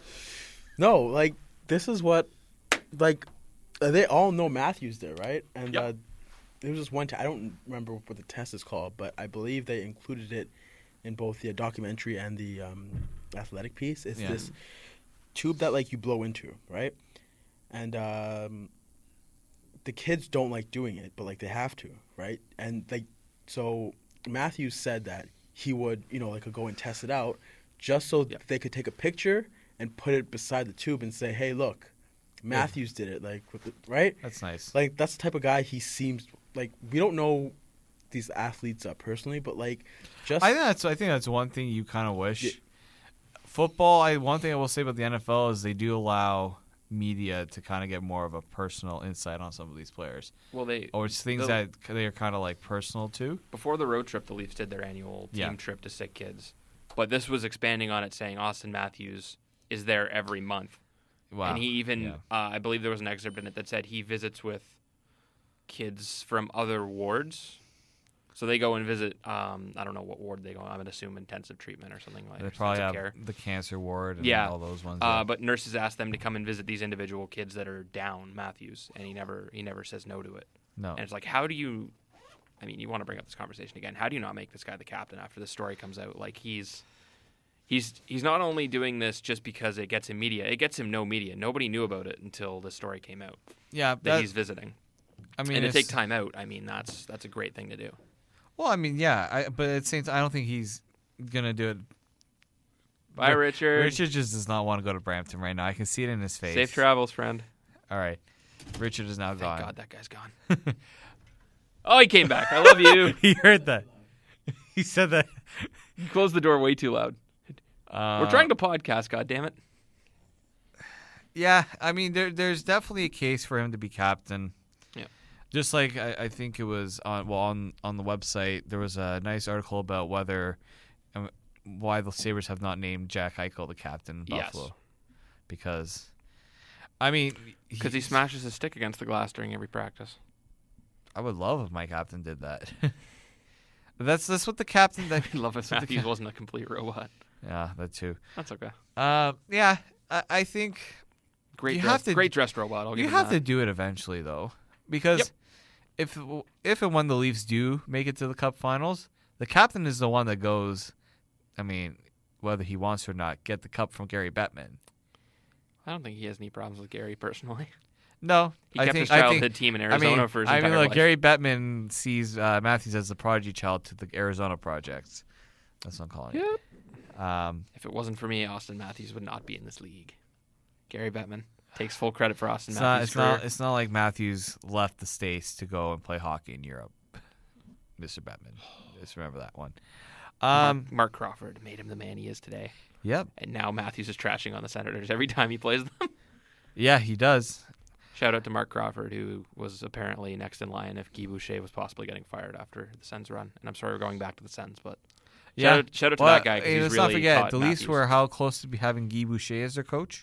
no, like this is what like uh, they all know Matthews there, right? And Yep. uh, there was this one. T- I don't remember what the test is called, but I believe they included it in both the documentary and the um, athletic piece. It's Yeah. this tube that like you blow into, right? And um, the kids don't like doing it, but like they have to, right? And like so, Matthews said that he would, you know, like go and test it out, just so Yep. they could take a picture and put it beside the tube and say, "Hey, look, Matthews did it." Like, with the, right? That's nice. Like that's the type of guy he seems like. We don't know these athletes uh, personally, but like, just I think that's. I think that's one thing you kind of wish. Yeah. Football. I one thing I will say about the N F L is they do allow media to kind of get more of a personal insight on some of these players, Well, they or it's things The- that they are kind of like personal too. before the road trip, the Leafs did their annual team Yeah. trip to sick kids, but this was expanding on it, saying Austin Matthews is there every month, Wow. and he even, Yeah. uh, I believe there was an excerpt in it that said he visits with kids from other wards. So they go and visit. Um, I don't know what ward they go. I'm gonna assume intensive treatment or something like. They or probably have intensive care. the cancer ward and Yeah. all those ones. Uh, yeah. but nurses ask them to come and visit these individual kids that are down Matthews, and he never he never says no to it. no. And it's like, how do you? I mean, you want to bring up this conversation again? How do you not make this guy the captain after the story comes out? Like he's he's he's not only doing this just because it gets him media; it gets him no media. Nobody knew about it until the story came out Yeah. that, That, he's visiting. I mean, and to it's- take time out, I mean, that's that's a great thing to do. Well, I mean, yeah. I, but at the same time, I don't think he's gonna do it. Bye, But Richard. Richard just does not want to go to Brampton right now. I can see it in his face. Safe travels, friend. All right. Richard is now Thank gone. God that guy's gone. Oh, he came back. I love you. He heard that. He said that. You closed the door way too loud. Uh, We're trying to podcast. God damn it. Yeah, I mean, there, there's definitely a case for him to be captain. Yeah. Just like I, I think it was on well on on the website, there was a nice article about whether um, why the Sabres have not named Jack Eichel the captain in Yes. Buffalo. Because, I mean, Because he smashes his stick against the glass during every practice. I would love if my captain did that. that's that's what the captain. That I love if that's what the Matthews cap- wasn't a complete robot. Yeah, that too. That's okay. Uh, yeah, I, I think Great, You dress, have to- great dressed robot. I'll you give him have that. to do it eventually, though, because Yep. if if and when the Leafs do make it to the Cup Finals, the captain is the one that goes. I mean, whether he wants to or not, get the cup from Gary Bettman. I don't think he has any problems with Gary personally. No, He I kept think, his I childhood think, team in I Arizona mean, for his I entire mean, look, life. Gary Bettman sees uh, Matthews as the prodigy child to the Arizona projects. That's what I'm calling Yep. it. Um, If it wasn't for me, Austin Matthews would not be in this league. Gary Bettman takes full credit for Austin it's not. Matthews' It's career. not. It's not like Matthews left the states to go and play hockey in Europe. Mister Bettman, just remember that one. Um, Mark, Mark Crawford made him the man he is today. Yep. And now Matthews is trashing on the Senators every time he plays them. Yeah, he does. Shout out to Mark Crawford, who was apparently next in line if Guy Boucher was possibly getting fired after the Sens run. And I'm sorry we're going back to the Sens, but Yeah. shout out, shout out to Well, that guy. 'Cause hey, he's let's really not forget taught the Leafs Matthews. were how close to be having Guy Boucher as their coach.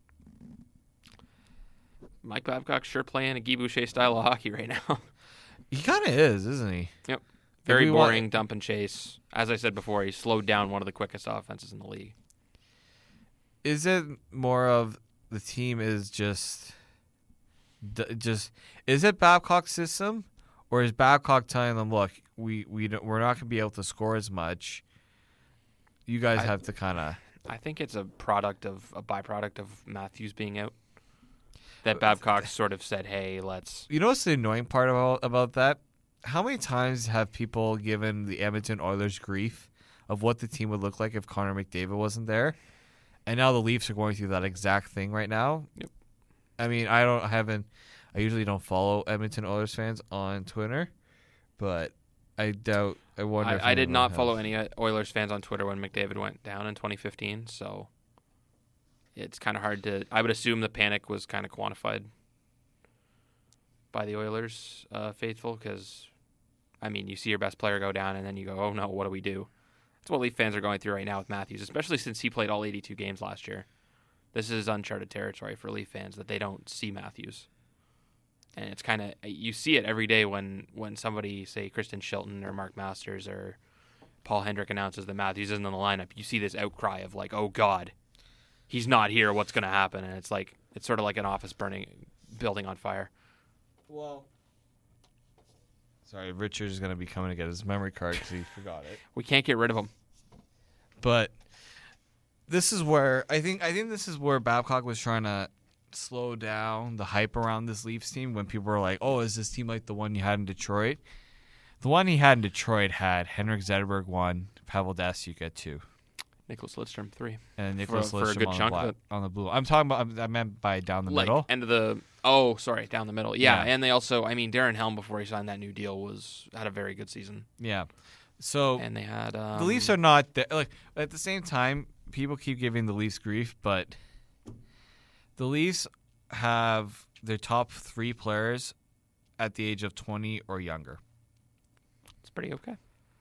Mike Babcock's sure playing a Guy Boucher style of hockey right now. He kind of is, isn't he? Very we want- boring, dump and chase. As I said before, he slowed down one of the quickest offenses in the league. Is it more of the team is just, d- just is it Babcock's system, or is Babcock telling them, look, we we don't, we're not going to be able to score as much. You guys I- have to kind of. I think it's a product of a byproduct of Matthews being out. That Babcock sort of said, "Hey, let's." You know what's the annoying part about about that? How many times have people given the Edmonton Oilers grief of what the team would look like if Connor McDavid wasn't there? And now the Leafs are going through that exact thing right now. Yep. I mean, I don't I haven't I usually don't follow Edmonton Oilers fans on Twitter, but I doubt I wonder if I, I did anyone not has. follow any uh, Oilers fans on Twitter when McDavid went down in twenty fifteen, so it's kind of hard to. I would assume the panic was kind of quantified by the Oilers uh, faithful, because I mean, you see your best player go down, and then you go, "Oh no, what do we do?" That's what Leaf fans are going through right now with Matthews, especially since he played all eighty-two games last year. This is uncharted territory for Leaf fans that they don't see Matthews. And it's kind of, you see it every day when, when somebody, say, Kristen Shilton or Mark Masters or Paul Hendrick announces that Matthews isn't in the lineup. You see this outcry of like, oh God, he's not here. What's going to happen? And it's like, it's sort of like an office burning, building on fire. Well, sorry, Richard is going to be coming to get his memory card because he forgot it. We can't get rid of him. But this is where I think I think this is where Babcock was trying to slow down the hype around this Leafs team when people were like, "Oh, is this team like the one you had in Detroit?" The one he had in Detroit had Henrik Zetterberg one, Pavel Datsyuk at two, Nicholas Lidstrom, three. and Nicholas For- for a Lidstrom good on, chunk the of black, it. on the blue. I'm talking about. I meant by down the Like, middle. end of the, oh, sorry, down the middle. Yeah, Yeah. and they also, I mean, Darren Helm, before he signed that new deal, was had a very good season. Yeah. So And they had... Um, the Leafs are not there. Like at the same time, people keep giving the Leafs grief, but the Leafs have their top three players at the age of twenty or younger. It's pretty okay.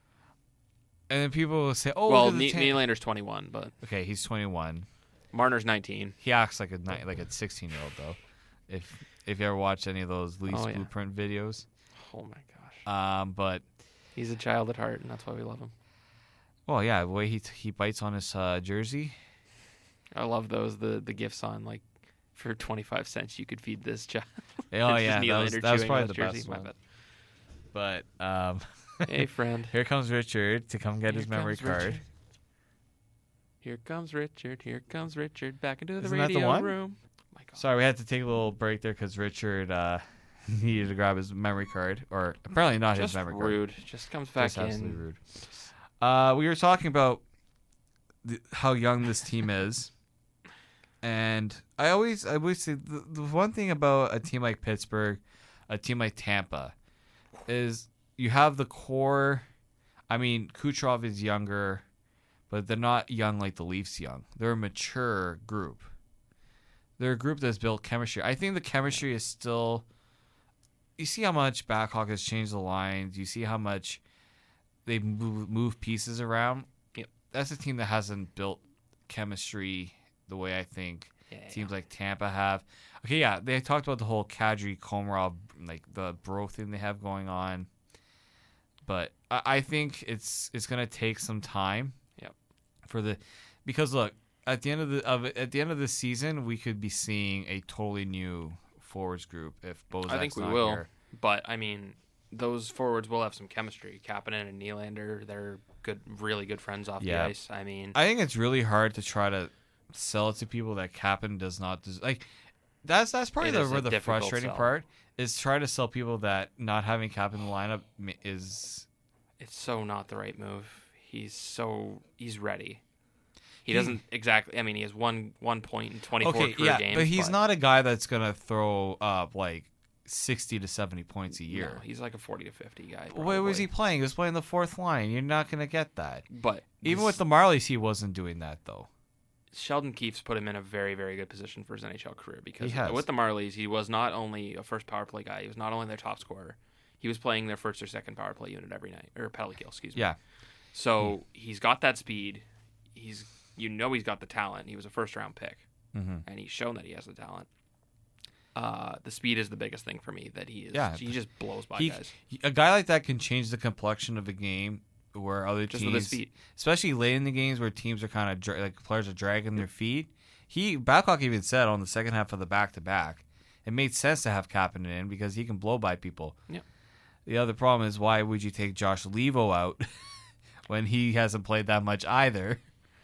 And then people will say, "Oh, well, look at the ne- tan-" Nylander's twenty-one, but okay, he's twenty-one. Marner's nineteen. He acts like a ni- like a sixteen-year-old though. If if you ever watched any of those Leafs Oh, yeah. Blueprint videos, Oh, my gosh. um, but He's a child at heart, and that's why we love him. well, yeah, the way he t- he bites on his uh, jersey. I love those, the, the gifts on, like, for twenty-five cents, you could feed this child. Oh It's just yeah, that was, Nylander that was chewing on probably his the jersey. best My one. bad. But um, Hey, friend. here comes Richard to come get his Here memory comes card. Richard. Here comes Richard. Here comes Richard. Back into the Isn't that the radio one? room. My God. Sorry, we had to take a little break there because Richard uh, needed to grab his memory card, or apparently not his Just memory rude. Just comes back card. Just absolutely in. rude. Uh, we were talking about the, how young this team is, and I always, I always say the, the one thing about a team like Pittsburgh, a team like Tampa, is you have the core. I mean, Kucherov is younger, but they're not young like the Leafs young. They're a mature group. They're a group that's built chemistry. I think the chemistry is still. You see how much Babcock has changed the lines. You see how much they move, move pieces around. Yep. That's a team that hasn't built chemistry the way I think Yeah. teams like Tampa have. Okay, yeah, they talked about the whole Kadri Komarov, like the bro thing they have going on. But I, I think it's it's gonna take some time. Yep. for the because look at the end of the of it- at the end of the season we could be seeing a totally new forwards group if Bozak's I think we not will. here. But I mean, those forwards will have some chemistry. Kapanen and Nylander, they're good, really good friends off Yeah. the ice. I mean, I think it's really hard to try to sell it to people that Kapanen does not des- like. That's that's probably It the is a where the difficult frustrating sell. part is try to sell people that not having Kapanen in the lineup ma- is it's so not the right move. He's so he's ready. He, He- doesn't exactly. I mean, he has one one point in twenty four okay. career Yeah, games, but he's not a guy that's gonna throw up like sixty to seventy points a year. No, he's like a forty to fifty guy. Where was probably. he playing? He was playing the fourth line. You're not gonna get that. But Even this- with the Marlies, he wasn't doing that though. Sheldon Keefe's put him in a very, very good position for his N H L career because He has. with the Marlies, he was not only a first power play guy, he was not only their top scorer, he was playing their first or second power play unit every night, or penalty kill, excuse me. Yeah. So he's got that speed. He's you know he's got the talent. He was a first round pick, Mm-hmm. and he's shown that he has the talent. Uh, the speed is the biggest thing for me. That he is. Yeah. He just blows by He, guys. he- a guy like that can change the complexion of a game where other Just teams, with his feet. especially late in the games where teams are kind of dra- like players are dragging their feet. He Babcock even said on the second half of the back to back, it made sense to have Kapanen in because he can blow by people. Yep. The other problem is why would you take Josh Levo out when he hasn't played that much either?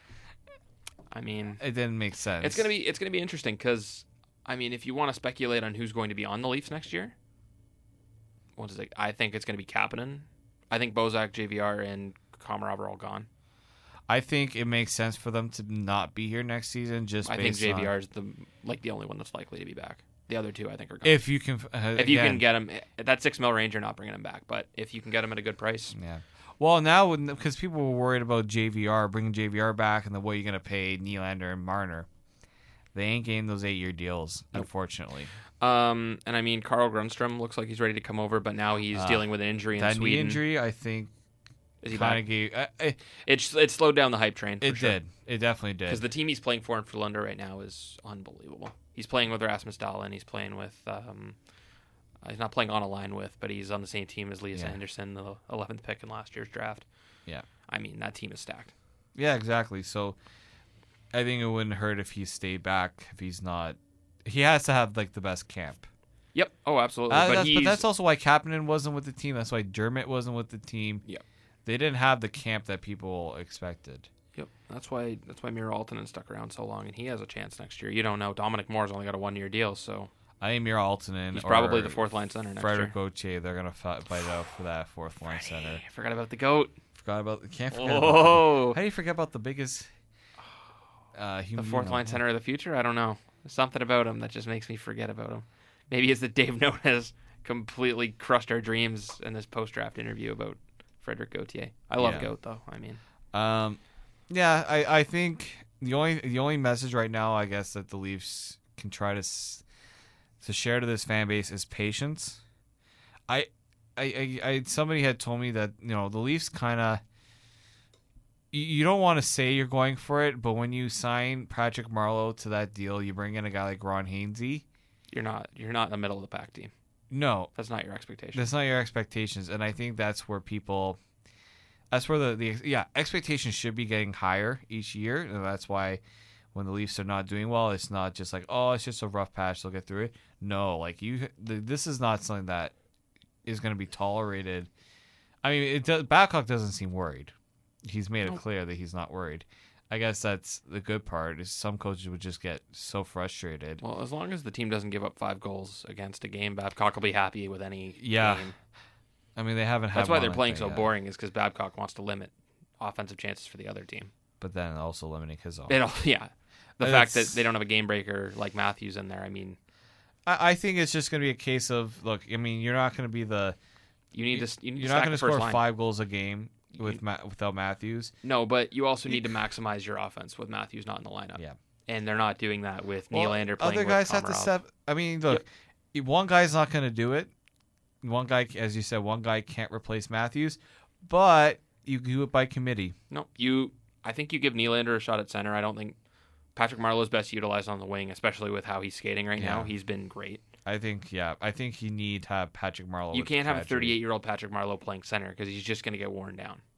I mean, It didn't make sense. it's gonna be it's gonna be interesting because I mean, if you want to speculate on who's going to be on the Leafs next year, what is it? I think it's going to be Kapanen. I think Bozak, J V R, and Komarov are all gone. I think it makes sense for them to not be here next season. Just I think based J V R on- is the like the only one that's likely to be back. The other two, I think, are gone. if you can. Uh, if you again, can get him, that six mil range, you're not bringing him back. But if you can get him at a good price, Yeah. Well, now because people were worried about J V R bringing J V R back and the way you're going to pay Nylander and Marner, they ain't getting those eight-year deals, Nope. unfortunately. um, and I mean, Carl Grundstrom looks like he's ready to come over, but now he's Uh, dealing with an injury in That knee Sweden. injury, I think, Is he kind back? of gave. Uh, it It's it slowed down the hype train. For it sure. did. It definitely Because did. the team he's playing for in Frölunda right now is unbelievable. He's playing with Rasmus Dahlin. He's playing with. Um, uh, he's not playing on a line with, but he's on the same team as Elias Yeah. Anderson, the eleventh pick in last year's draft. Yeah. I mean, that team is stacked. Yeah, exactly. So I think it wouldn't hurt if he stayed back. If he's not, he has to have like the best camp. Yep. Oh, absolutely. Uh, but, that's, he's, but that's also why Kapanen wasn't with the team. That's why Dermott wasn't with the team. Yep. They didn't have the camp that people expected. Yep. That's why. That's why Miro Aaltonen stuck around so long, and he has a chance next year. You don't know. Dominic Moore's only got a one-year deal, so I think Mira Altonen he's or probably the fourth line center next Frederick year. Gauthier, they're gonna fight, fight out for that fourth line center. I forgot about the goat. Forgot about can't forget. About Oh, how do you forget about the biggest? Uh, the human, fourth you line know, center of the future. I don't know. There's something about him that just makes me forget about him. Maybe it's that Dave Note has completely crushed our dreams in this post-draft interview about Frederick Gauthier. I love Yeah. Goat though. I mean, Um, yeah, I, I think the only the only message right now, I guess, that the Leafs can try to s- to share to this fan base is patience. I, I, I, I somebody had told me that you know the Leafs kind of. You you don't want to say you're going for it, but when you sign Patrick Marleau to that deal, you bring in a guy like Ron Hainsey. you're not you're not in the middle of the pack team. No, That's not your expectation. that's not your expectations, and I think that's where people. That's where the, the yeah expectations should be getting higher each year, and that's why when the Leafs are not doing well, it's not just like oh it's just a rough patch, they'll get through it. No, like you, the, this is not something that is going to be tolerated. I mean, it does, Babcock doesn't seem worried. He's made it Nope. clear that he's not worried. I guess that's the good part. Is some coaches would just get so frustrated. Well, as long as the team doesn't give up five goals against a game, Babcock will be happy with any Yeah. game. I mean, they haven't had. That's why one they're like playing that so yet, boring, is because Babcock wants to limit offensive chances for the other team. but then also limiting his own. They don't, yeah. The And fact that it's- they don't have a game breaker like Matthews in there, I mean, I, I think it's just going to be a case of look. I mean, you're not going to be the. you need to you need You're to not stack going the to first score line. five goals a game with Ma- without Matthews. No, but you also need to maximize your offense with Matthews not in the lineup. Yeah. And they're not doing that with Well, Nylander playing other with guys have to Komarov. step. I mean, look, one guy's not going to do it. One guy, as you said, one guy can't replace Matthews, but you do it by committee. No, you. I think you give Nylander a shot at center. I don't think Patrick Marleau's best utilized on the wing, especially with how he's skating right now. Yeah. He's been great. I think, yeah, I think you need to have Patrick Marleau. You with can't have a Kadri. thirty-eight-year-old Patrick Marleau playing center because he's just going to get worn down.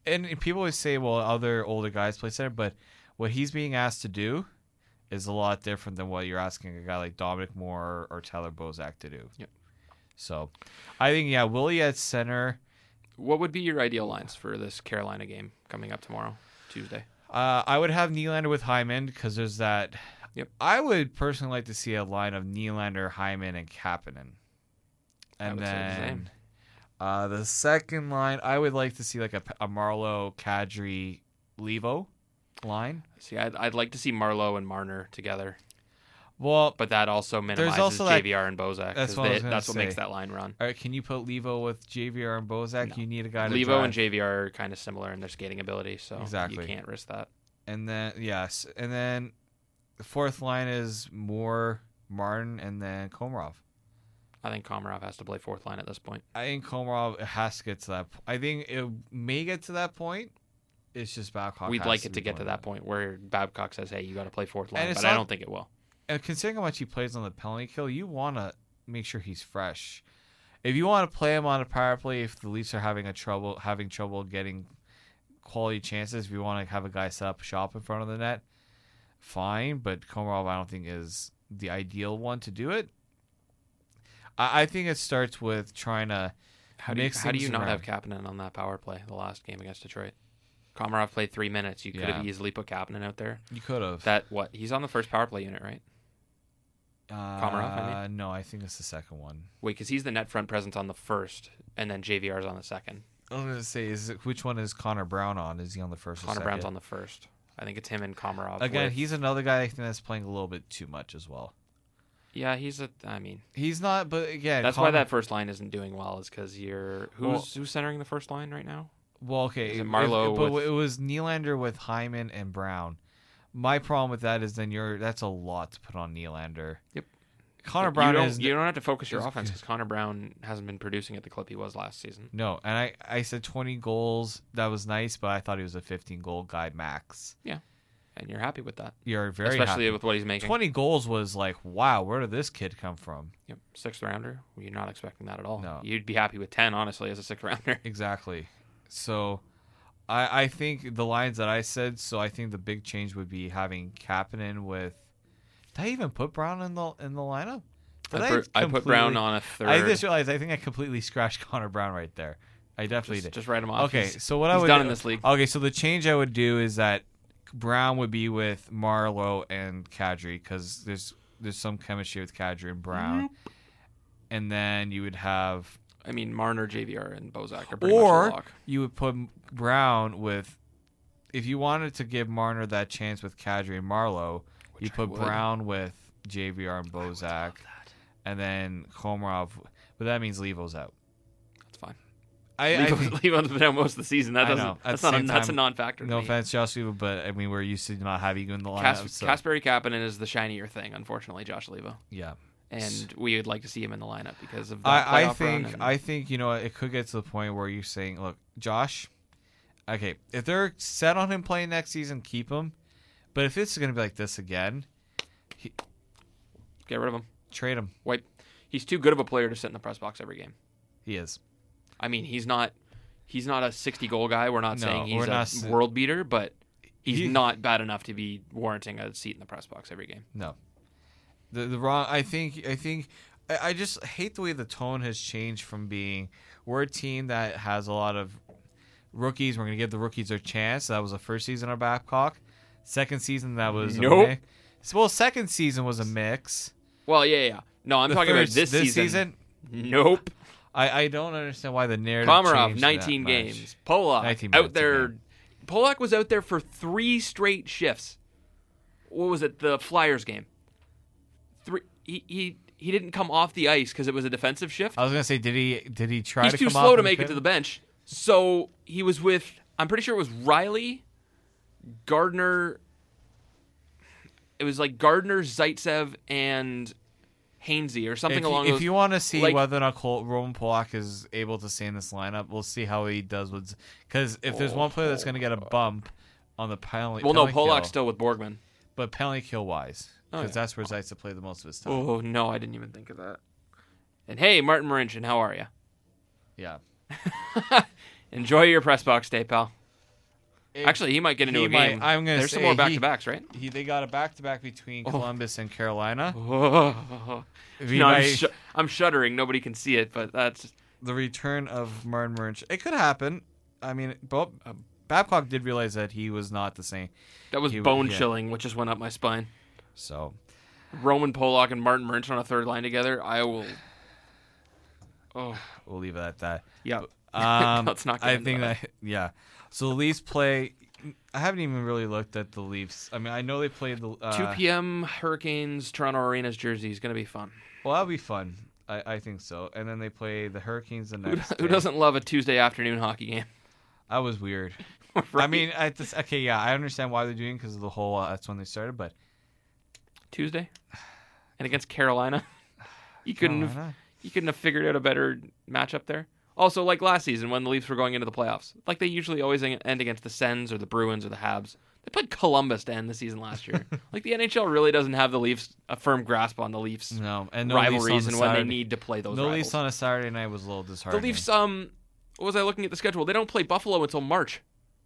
and people always say, well, other older guys play center, but what he's being asked to do is a lot different than what you're asking a guy like Dominic Moore or Tyler Bozak to do. Yep. So, I think, yeah, Willie at center. What would be your ideal lines for this Carolina game coming up tomorrow, Tuesday? Uh, I would have Nylander with Hyman because there's that. Yep. I would personally like to see a line of Nylander, Hyman, and Kapanen. I And would say the then same. uh, the second line, I would like to see like a, a Marlowe, Kadri, Levo line. See, I'd, I'd like to see Marlowe and Marner together, Well, but that also minimizes also that- J V R and Bozak. that's 'cause what I they- was gonna that's what makes say. that line run. all right, can you put Levo with J V R and Bozak? No. You need a guy to Levo drive. and J V R are kind of similar in their skating ability, so Exactly. you can't risk that. And then, yes. And then the fourth line is Moore, Martin, and then Komarov. I think Komarov has to play fourth line at this point. I think Komarov has to get to that. I think it may get to that point. It's just Babcock. We'd has like it be to get to doing that point where Babcock says, "Hey, you got to play fourth line," And it's but I not- don't think it will. And considering how much he plays on the penalty kill, you want to make sure he's fresh. If you want to play him on a power play, if the Leafs are having a trouble having trouble getting quality chances, if you want to have a guy set up shop in front of the net, fine. But Komarov, I don't think is the ideal one to do it. I, I think it starts with trying to How do you, mix how do you things not around. have Kapanen on that power play the last game against Detroit? Komarov played three minutes. You could have Yeah. easily put Kapanen out there. You could have. That what? He's on the first power play unit, right? Uh, Komarov, I No, I think it's the second one. Wait, because he's the net front presence on the first, and then J V R's on the second. I was gonna say, is it, which one is Connor Brown on? Is he on the first? or Connor second? Brown's on the first. I think it's him and Komarov. Again, with- he's another guy I think that's playing a little bit too much as well. yeah, he's a. I mean, He's not, but again, that's why Connor- that first line isn't doing well. Is because you're who's Well- who's centering the first line right now? Well, okay, Is it if- Marlowe but with- it was Nylander with Hyman and Brown. My problem with that is then you're that's a lot to put on Nylander. Yep. Connor you Brown don't, is you don't have to focus your is- offense because Connor Brown hasn't been producing at the clip he was last season. no, and I I said twenty goals. That was nice, but I thought he was a fifteen goal guy max. And you're happy with that, You're very especially happy. with what he's making. twenty goals was like, wow, where did this kid come from? Yep, sixth rounder. You're not expecting that at all. No. You'd be happy with ten, honestly, as a sixth rounder. Exactly. So, I I think the lines that I said. So I think the big change would be having Kapanen with. Did I even put Brown in the in the lineup? Did I, put, I put completely- Brown on a third. I just realized I think I completely scratched Connor Brown right there. I definitely just, did. just write him off. Okay, He's- so what I he's would done do, in this league. Okay, so the change I would do is that Brown would be with Marlowe and Kadri because there's there's some chemistry with Kadri and Brown, and then you would have I mean, Marner, J V R, and Bozak are pretty or much a lock. you would put Brown with if you wanted to give Marner that chance with Kadri and Marlowe, you Which I put would. Brown with J V R and Bozak, and then Komarov. But that means Levo's out. That's fine. I, I Levo, think, Levo's been out most of the season. That I doesn't. know. At That's the not. A, same that's a time, non-factor. to no me. offense, Josh Levo, but I mean we're used to not having you in the lineup. Kas- so, Kasperi Kapanen is the shinier thing, unfortunately, Josh Levo, yeah. and we would like to see him in the lineup because of that I, I playoff run think and- I think you know it could get to the point where you're saying, look, Josh, okay, if they're set on him playing next season, keep him. But if it's going to be like this again, he, get rid of him. trade him. Wipe. He's too good of a player to sit in the press box every game. He is. I mean, he's not. He's not a sixty goal guy. We're not No, saying he's we're a not s- world beater, but he's He- not bad enough to be warranting a seat in the press box every game. No. The the wrong. I think. I think. I, I just hate the way the tone has changed from being we're a team that has a lot of rookies. We're going to give the rookies their chance. That was the first season of Babcock. Second season that was Nope. a mix. Well, second season was a mix. Well, yeah, yeah. No, I'm The talking about third- this, season. Nope. I, I don't understand why the narrative. Komarov, changed nineteen that much. games. Polak nineteen out minutes a there. game. Polak was out there for three straight shifts. What was it? The Flyers game. Three. He he, he didn't come off the ice because it was a defensive shift. I was gonna say, did he did he try He's to too come slow off to and make it fit? to the bench. So he was with. I'm pretty sure it was Riley, Gardner. It was like Gardner, Zaitsev, and Hainsey or something If, along you, those. if you want to see like- whether or not Col- Roman Polak is able to stay in this lineup, we'll see how he does with. Because if there's one player that's going to get a bump on the penalty, well, no, penalty Polak's kill, still with Borgman. but penalty kill wise, Oh, because yeah. that's where Zaitsev played the most of his time. Oh no, I didn't even think of that. And hey, Martin Marincin, how are you? Yeah, Enjoy your press box day, pal. If Actually, he might get into he a game. might- I'm gonna There's some say more he- back-to-backs, right? he, they got a back-to-back between Oh. Columbus and Carolina. Oh. He No, I'm, might- sh- I'm shuddering. Nobody can see it, but that's the return of Martin Murch. It could happen. I mean, Bo- uh, Babcock did realize that he was not the same. that was He- bone yeah. chilling, which just went up my spine. So Roman Polak and Martin Murch on a third line together. I will. Oh, we'll leave it at that. yeah. Um, Let's not get I into think that. that. Yeah. So the Leafs play. I haven't even really looked at the Leafs. I mean, I know they played the uh, two p.m. Hurricanes, Toronto Arenas jersey is going to be fun. Well, that'll be fun. I, I think so. And then they play the Hurricanes the Who, next. who day. doesn't love a Tuesday afternoon hockey game? That was weird. I Right? mean, I just, okay, yeah, I understand why they're doing because of the whole. Uh, that's when they started, but Tuesday, and against Carolina, you couldn't have Carolina? you couldn't have figured out a better matchup there. Also, like last season when the Leafs were going into the playoffs, like they usually always end against the Sens or the Bruins or the Habs. They played Columbus to end the season last year. Like the N H L really doesn't have the Leafs a firm grasp on the Leafs No, and no rivalries Leafs on and the when they Saturday- need to play those No rivals. Leafs on a Saturday night was a little the disheartening. Leafs, um, what was I looking at the schedule? They don't play Buffalo until March.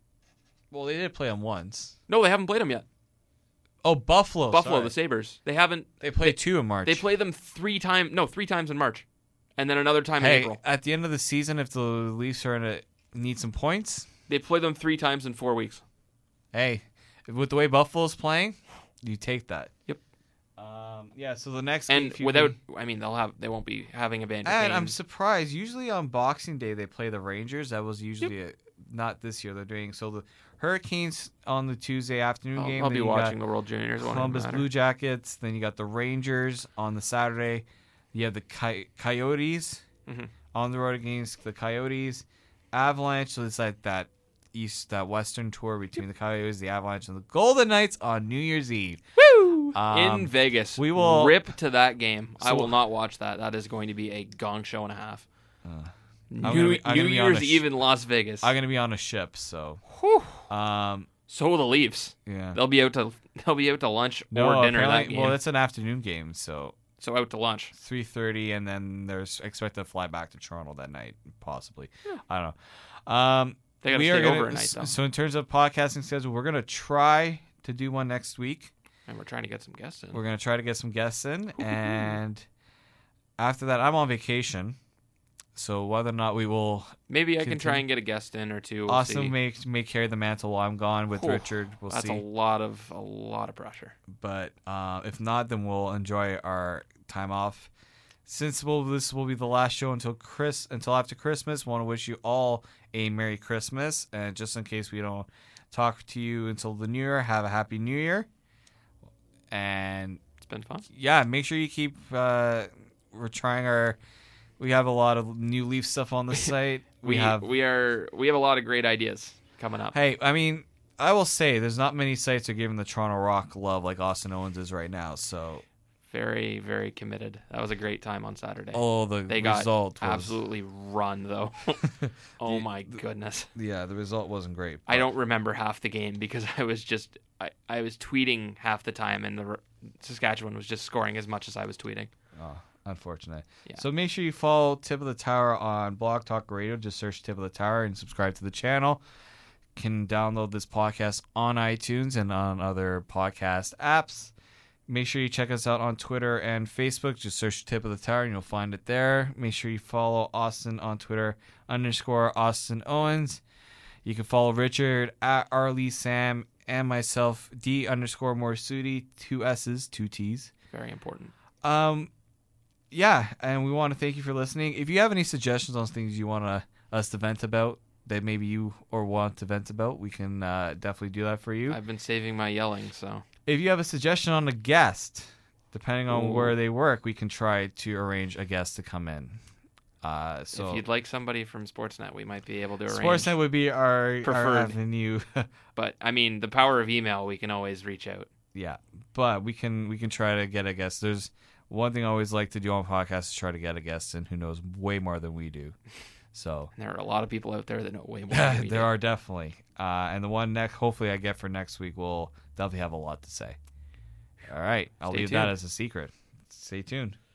Well, they did play them once. No, they haven't played them yet. Oh, Buffalo. Buffalo, sorry. the Sabres. They haven't. They played two in March. They play them three times. No, three times in March, and then another time in Hey, April. at the end of the season, if the Leafs are gonna need some points, They play them three times in four weeks. hey, with the way Buffalo's playing, you take that. Yep. Um, yeah. So the next And game, without, I mean, they'll have. They won't be having a band. and I'm surprised. Usually on Boxing Day they play the Rangers. That was usually a, not this year. They're doing so the Hurricanes on the Tuesday afternoon I'll, game. I'll then be you got watching the World Juniors. Won't even Columbus matter. Blue Jackets. Then you got the Rangers on the Saturday. You have the Coy- Coyotes Mhm. on the road against the Coyotes. Avalanche. So it's like that east, that western tour between the Coyotes, the Avalanche, and the Golden Knights on New Year's Eve. Woo! Um, in Vegas. we will- rip to that game. I So- will not watch that. That is going to be a gong show and a half. Uh, New, gonna be- I'm New gonna be on Year's a sh- Eve in Las Vegas. I'm gonna be on a ship, so Whew. um, So will the Leafs. yeah. They'll be out to they'll be out to lunch No, or dinner that apparently- game. well, it's an afternoon game, so so out to lunch. three thirty, and then there's expected to fly back to Toronto that night, possibly. I don't know. Um, They gotta we stay are gonna, over a night, though. So in terms of podcasting schedule, we're gonna try to do one next week. And we're trying to get some guests in. We're gonna try to get some guests in, and after that, I'm on vacation. So whether or not we will, Maybe I can Continue. try and get a guest in or two. We'll Austin see. may may carry the mantle while I'm gone with Whew. Richard. We'll That's see. a lot of a lot of pressure. But uh, if not, then we'll enjoy our time off. Since we'll, this will be the last show until Chris until after Christmas, want to wish you all a Merry Christmas, and just in case we don't talk to you until the New Year, have a Happy New Year. And It's been fun. yeah, make sure you keep. Uh, we're trying our. We have a lot of new Leaf stuff on the site. We, We have. we are we have a lot of great ideas coming up. Hey, I mean, I will say there's not many sites that are giving the Toronto Rock love like Austin Owens is right now. So, Very very committed. That was a great time on Saturday. oh, the they got result was absolutely run though. Oh my goodness. yeah, the result wasn't great. I but- don't remember half the game because I was just I, I was tweeting half the time and the R- Saskatchewan was just scoring as much as I was tweeting. Oh, unfortunate. Yeah. So make sure you follow Tip of the Tower on Blog Talk Radio. Just search Tip of the Tower and subscribe to the channel. Can download this podcast on iTunes and on other podcast apps. Make sure you check us out on Twitter and Facebook. Just search Tip of the Tower and you'll find it there. Make sure you follow Austin on Twitter, underscore Austin Owens. You can follow Richard at Arlie Sam and myself, D underscore Morsudi, two S's, two T's. Very important. Um, yeah, and we want to thank you for listening. If you have any suggestions on things you want to, us to vent about, that maybe you or want to vent about, we can uh, definitely do that for you. I've been saving my yelling, so If you have a suggestion on a guest, depending on Ooh. where they work, we can try to arrange a guest to come in. Uh, so if you'd like somebody from Sportsnet, we might be able to arrange. Sportsnet would be our, our Preferred. avenue. But I mean, the power of email, we can always reach out. Yeah, but we can we can try to get a guest. There's one thing I always like to do on podcasts is try to get a guest in who knows way more than we do. So And there are a lot of people out there that know way more than we there do. are definitely, uh, and the one next hopefully I get for next week will definitely have a lot to say. All right, I'll Stay leave that tuned. as a secret. Stay tuned.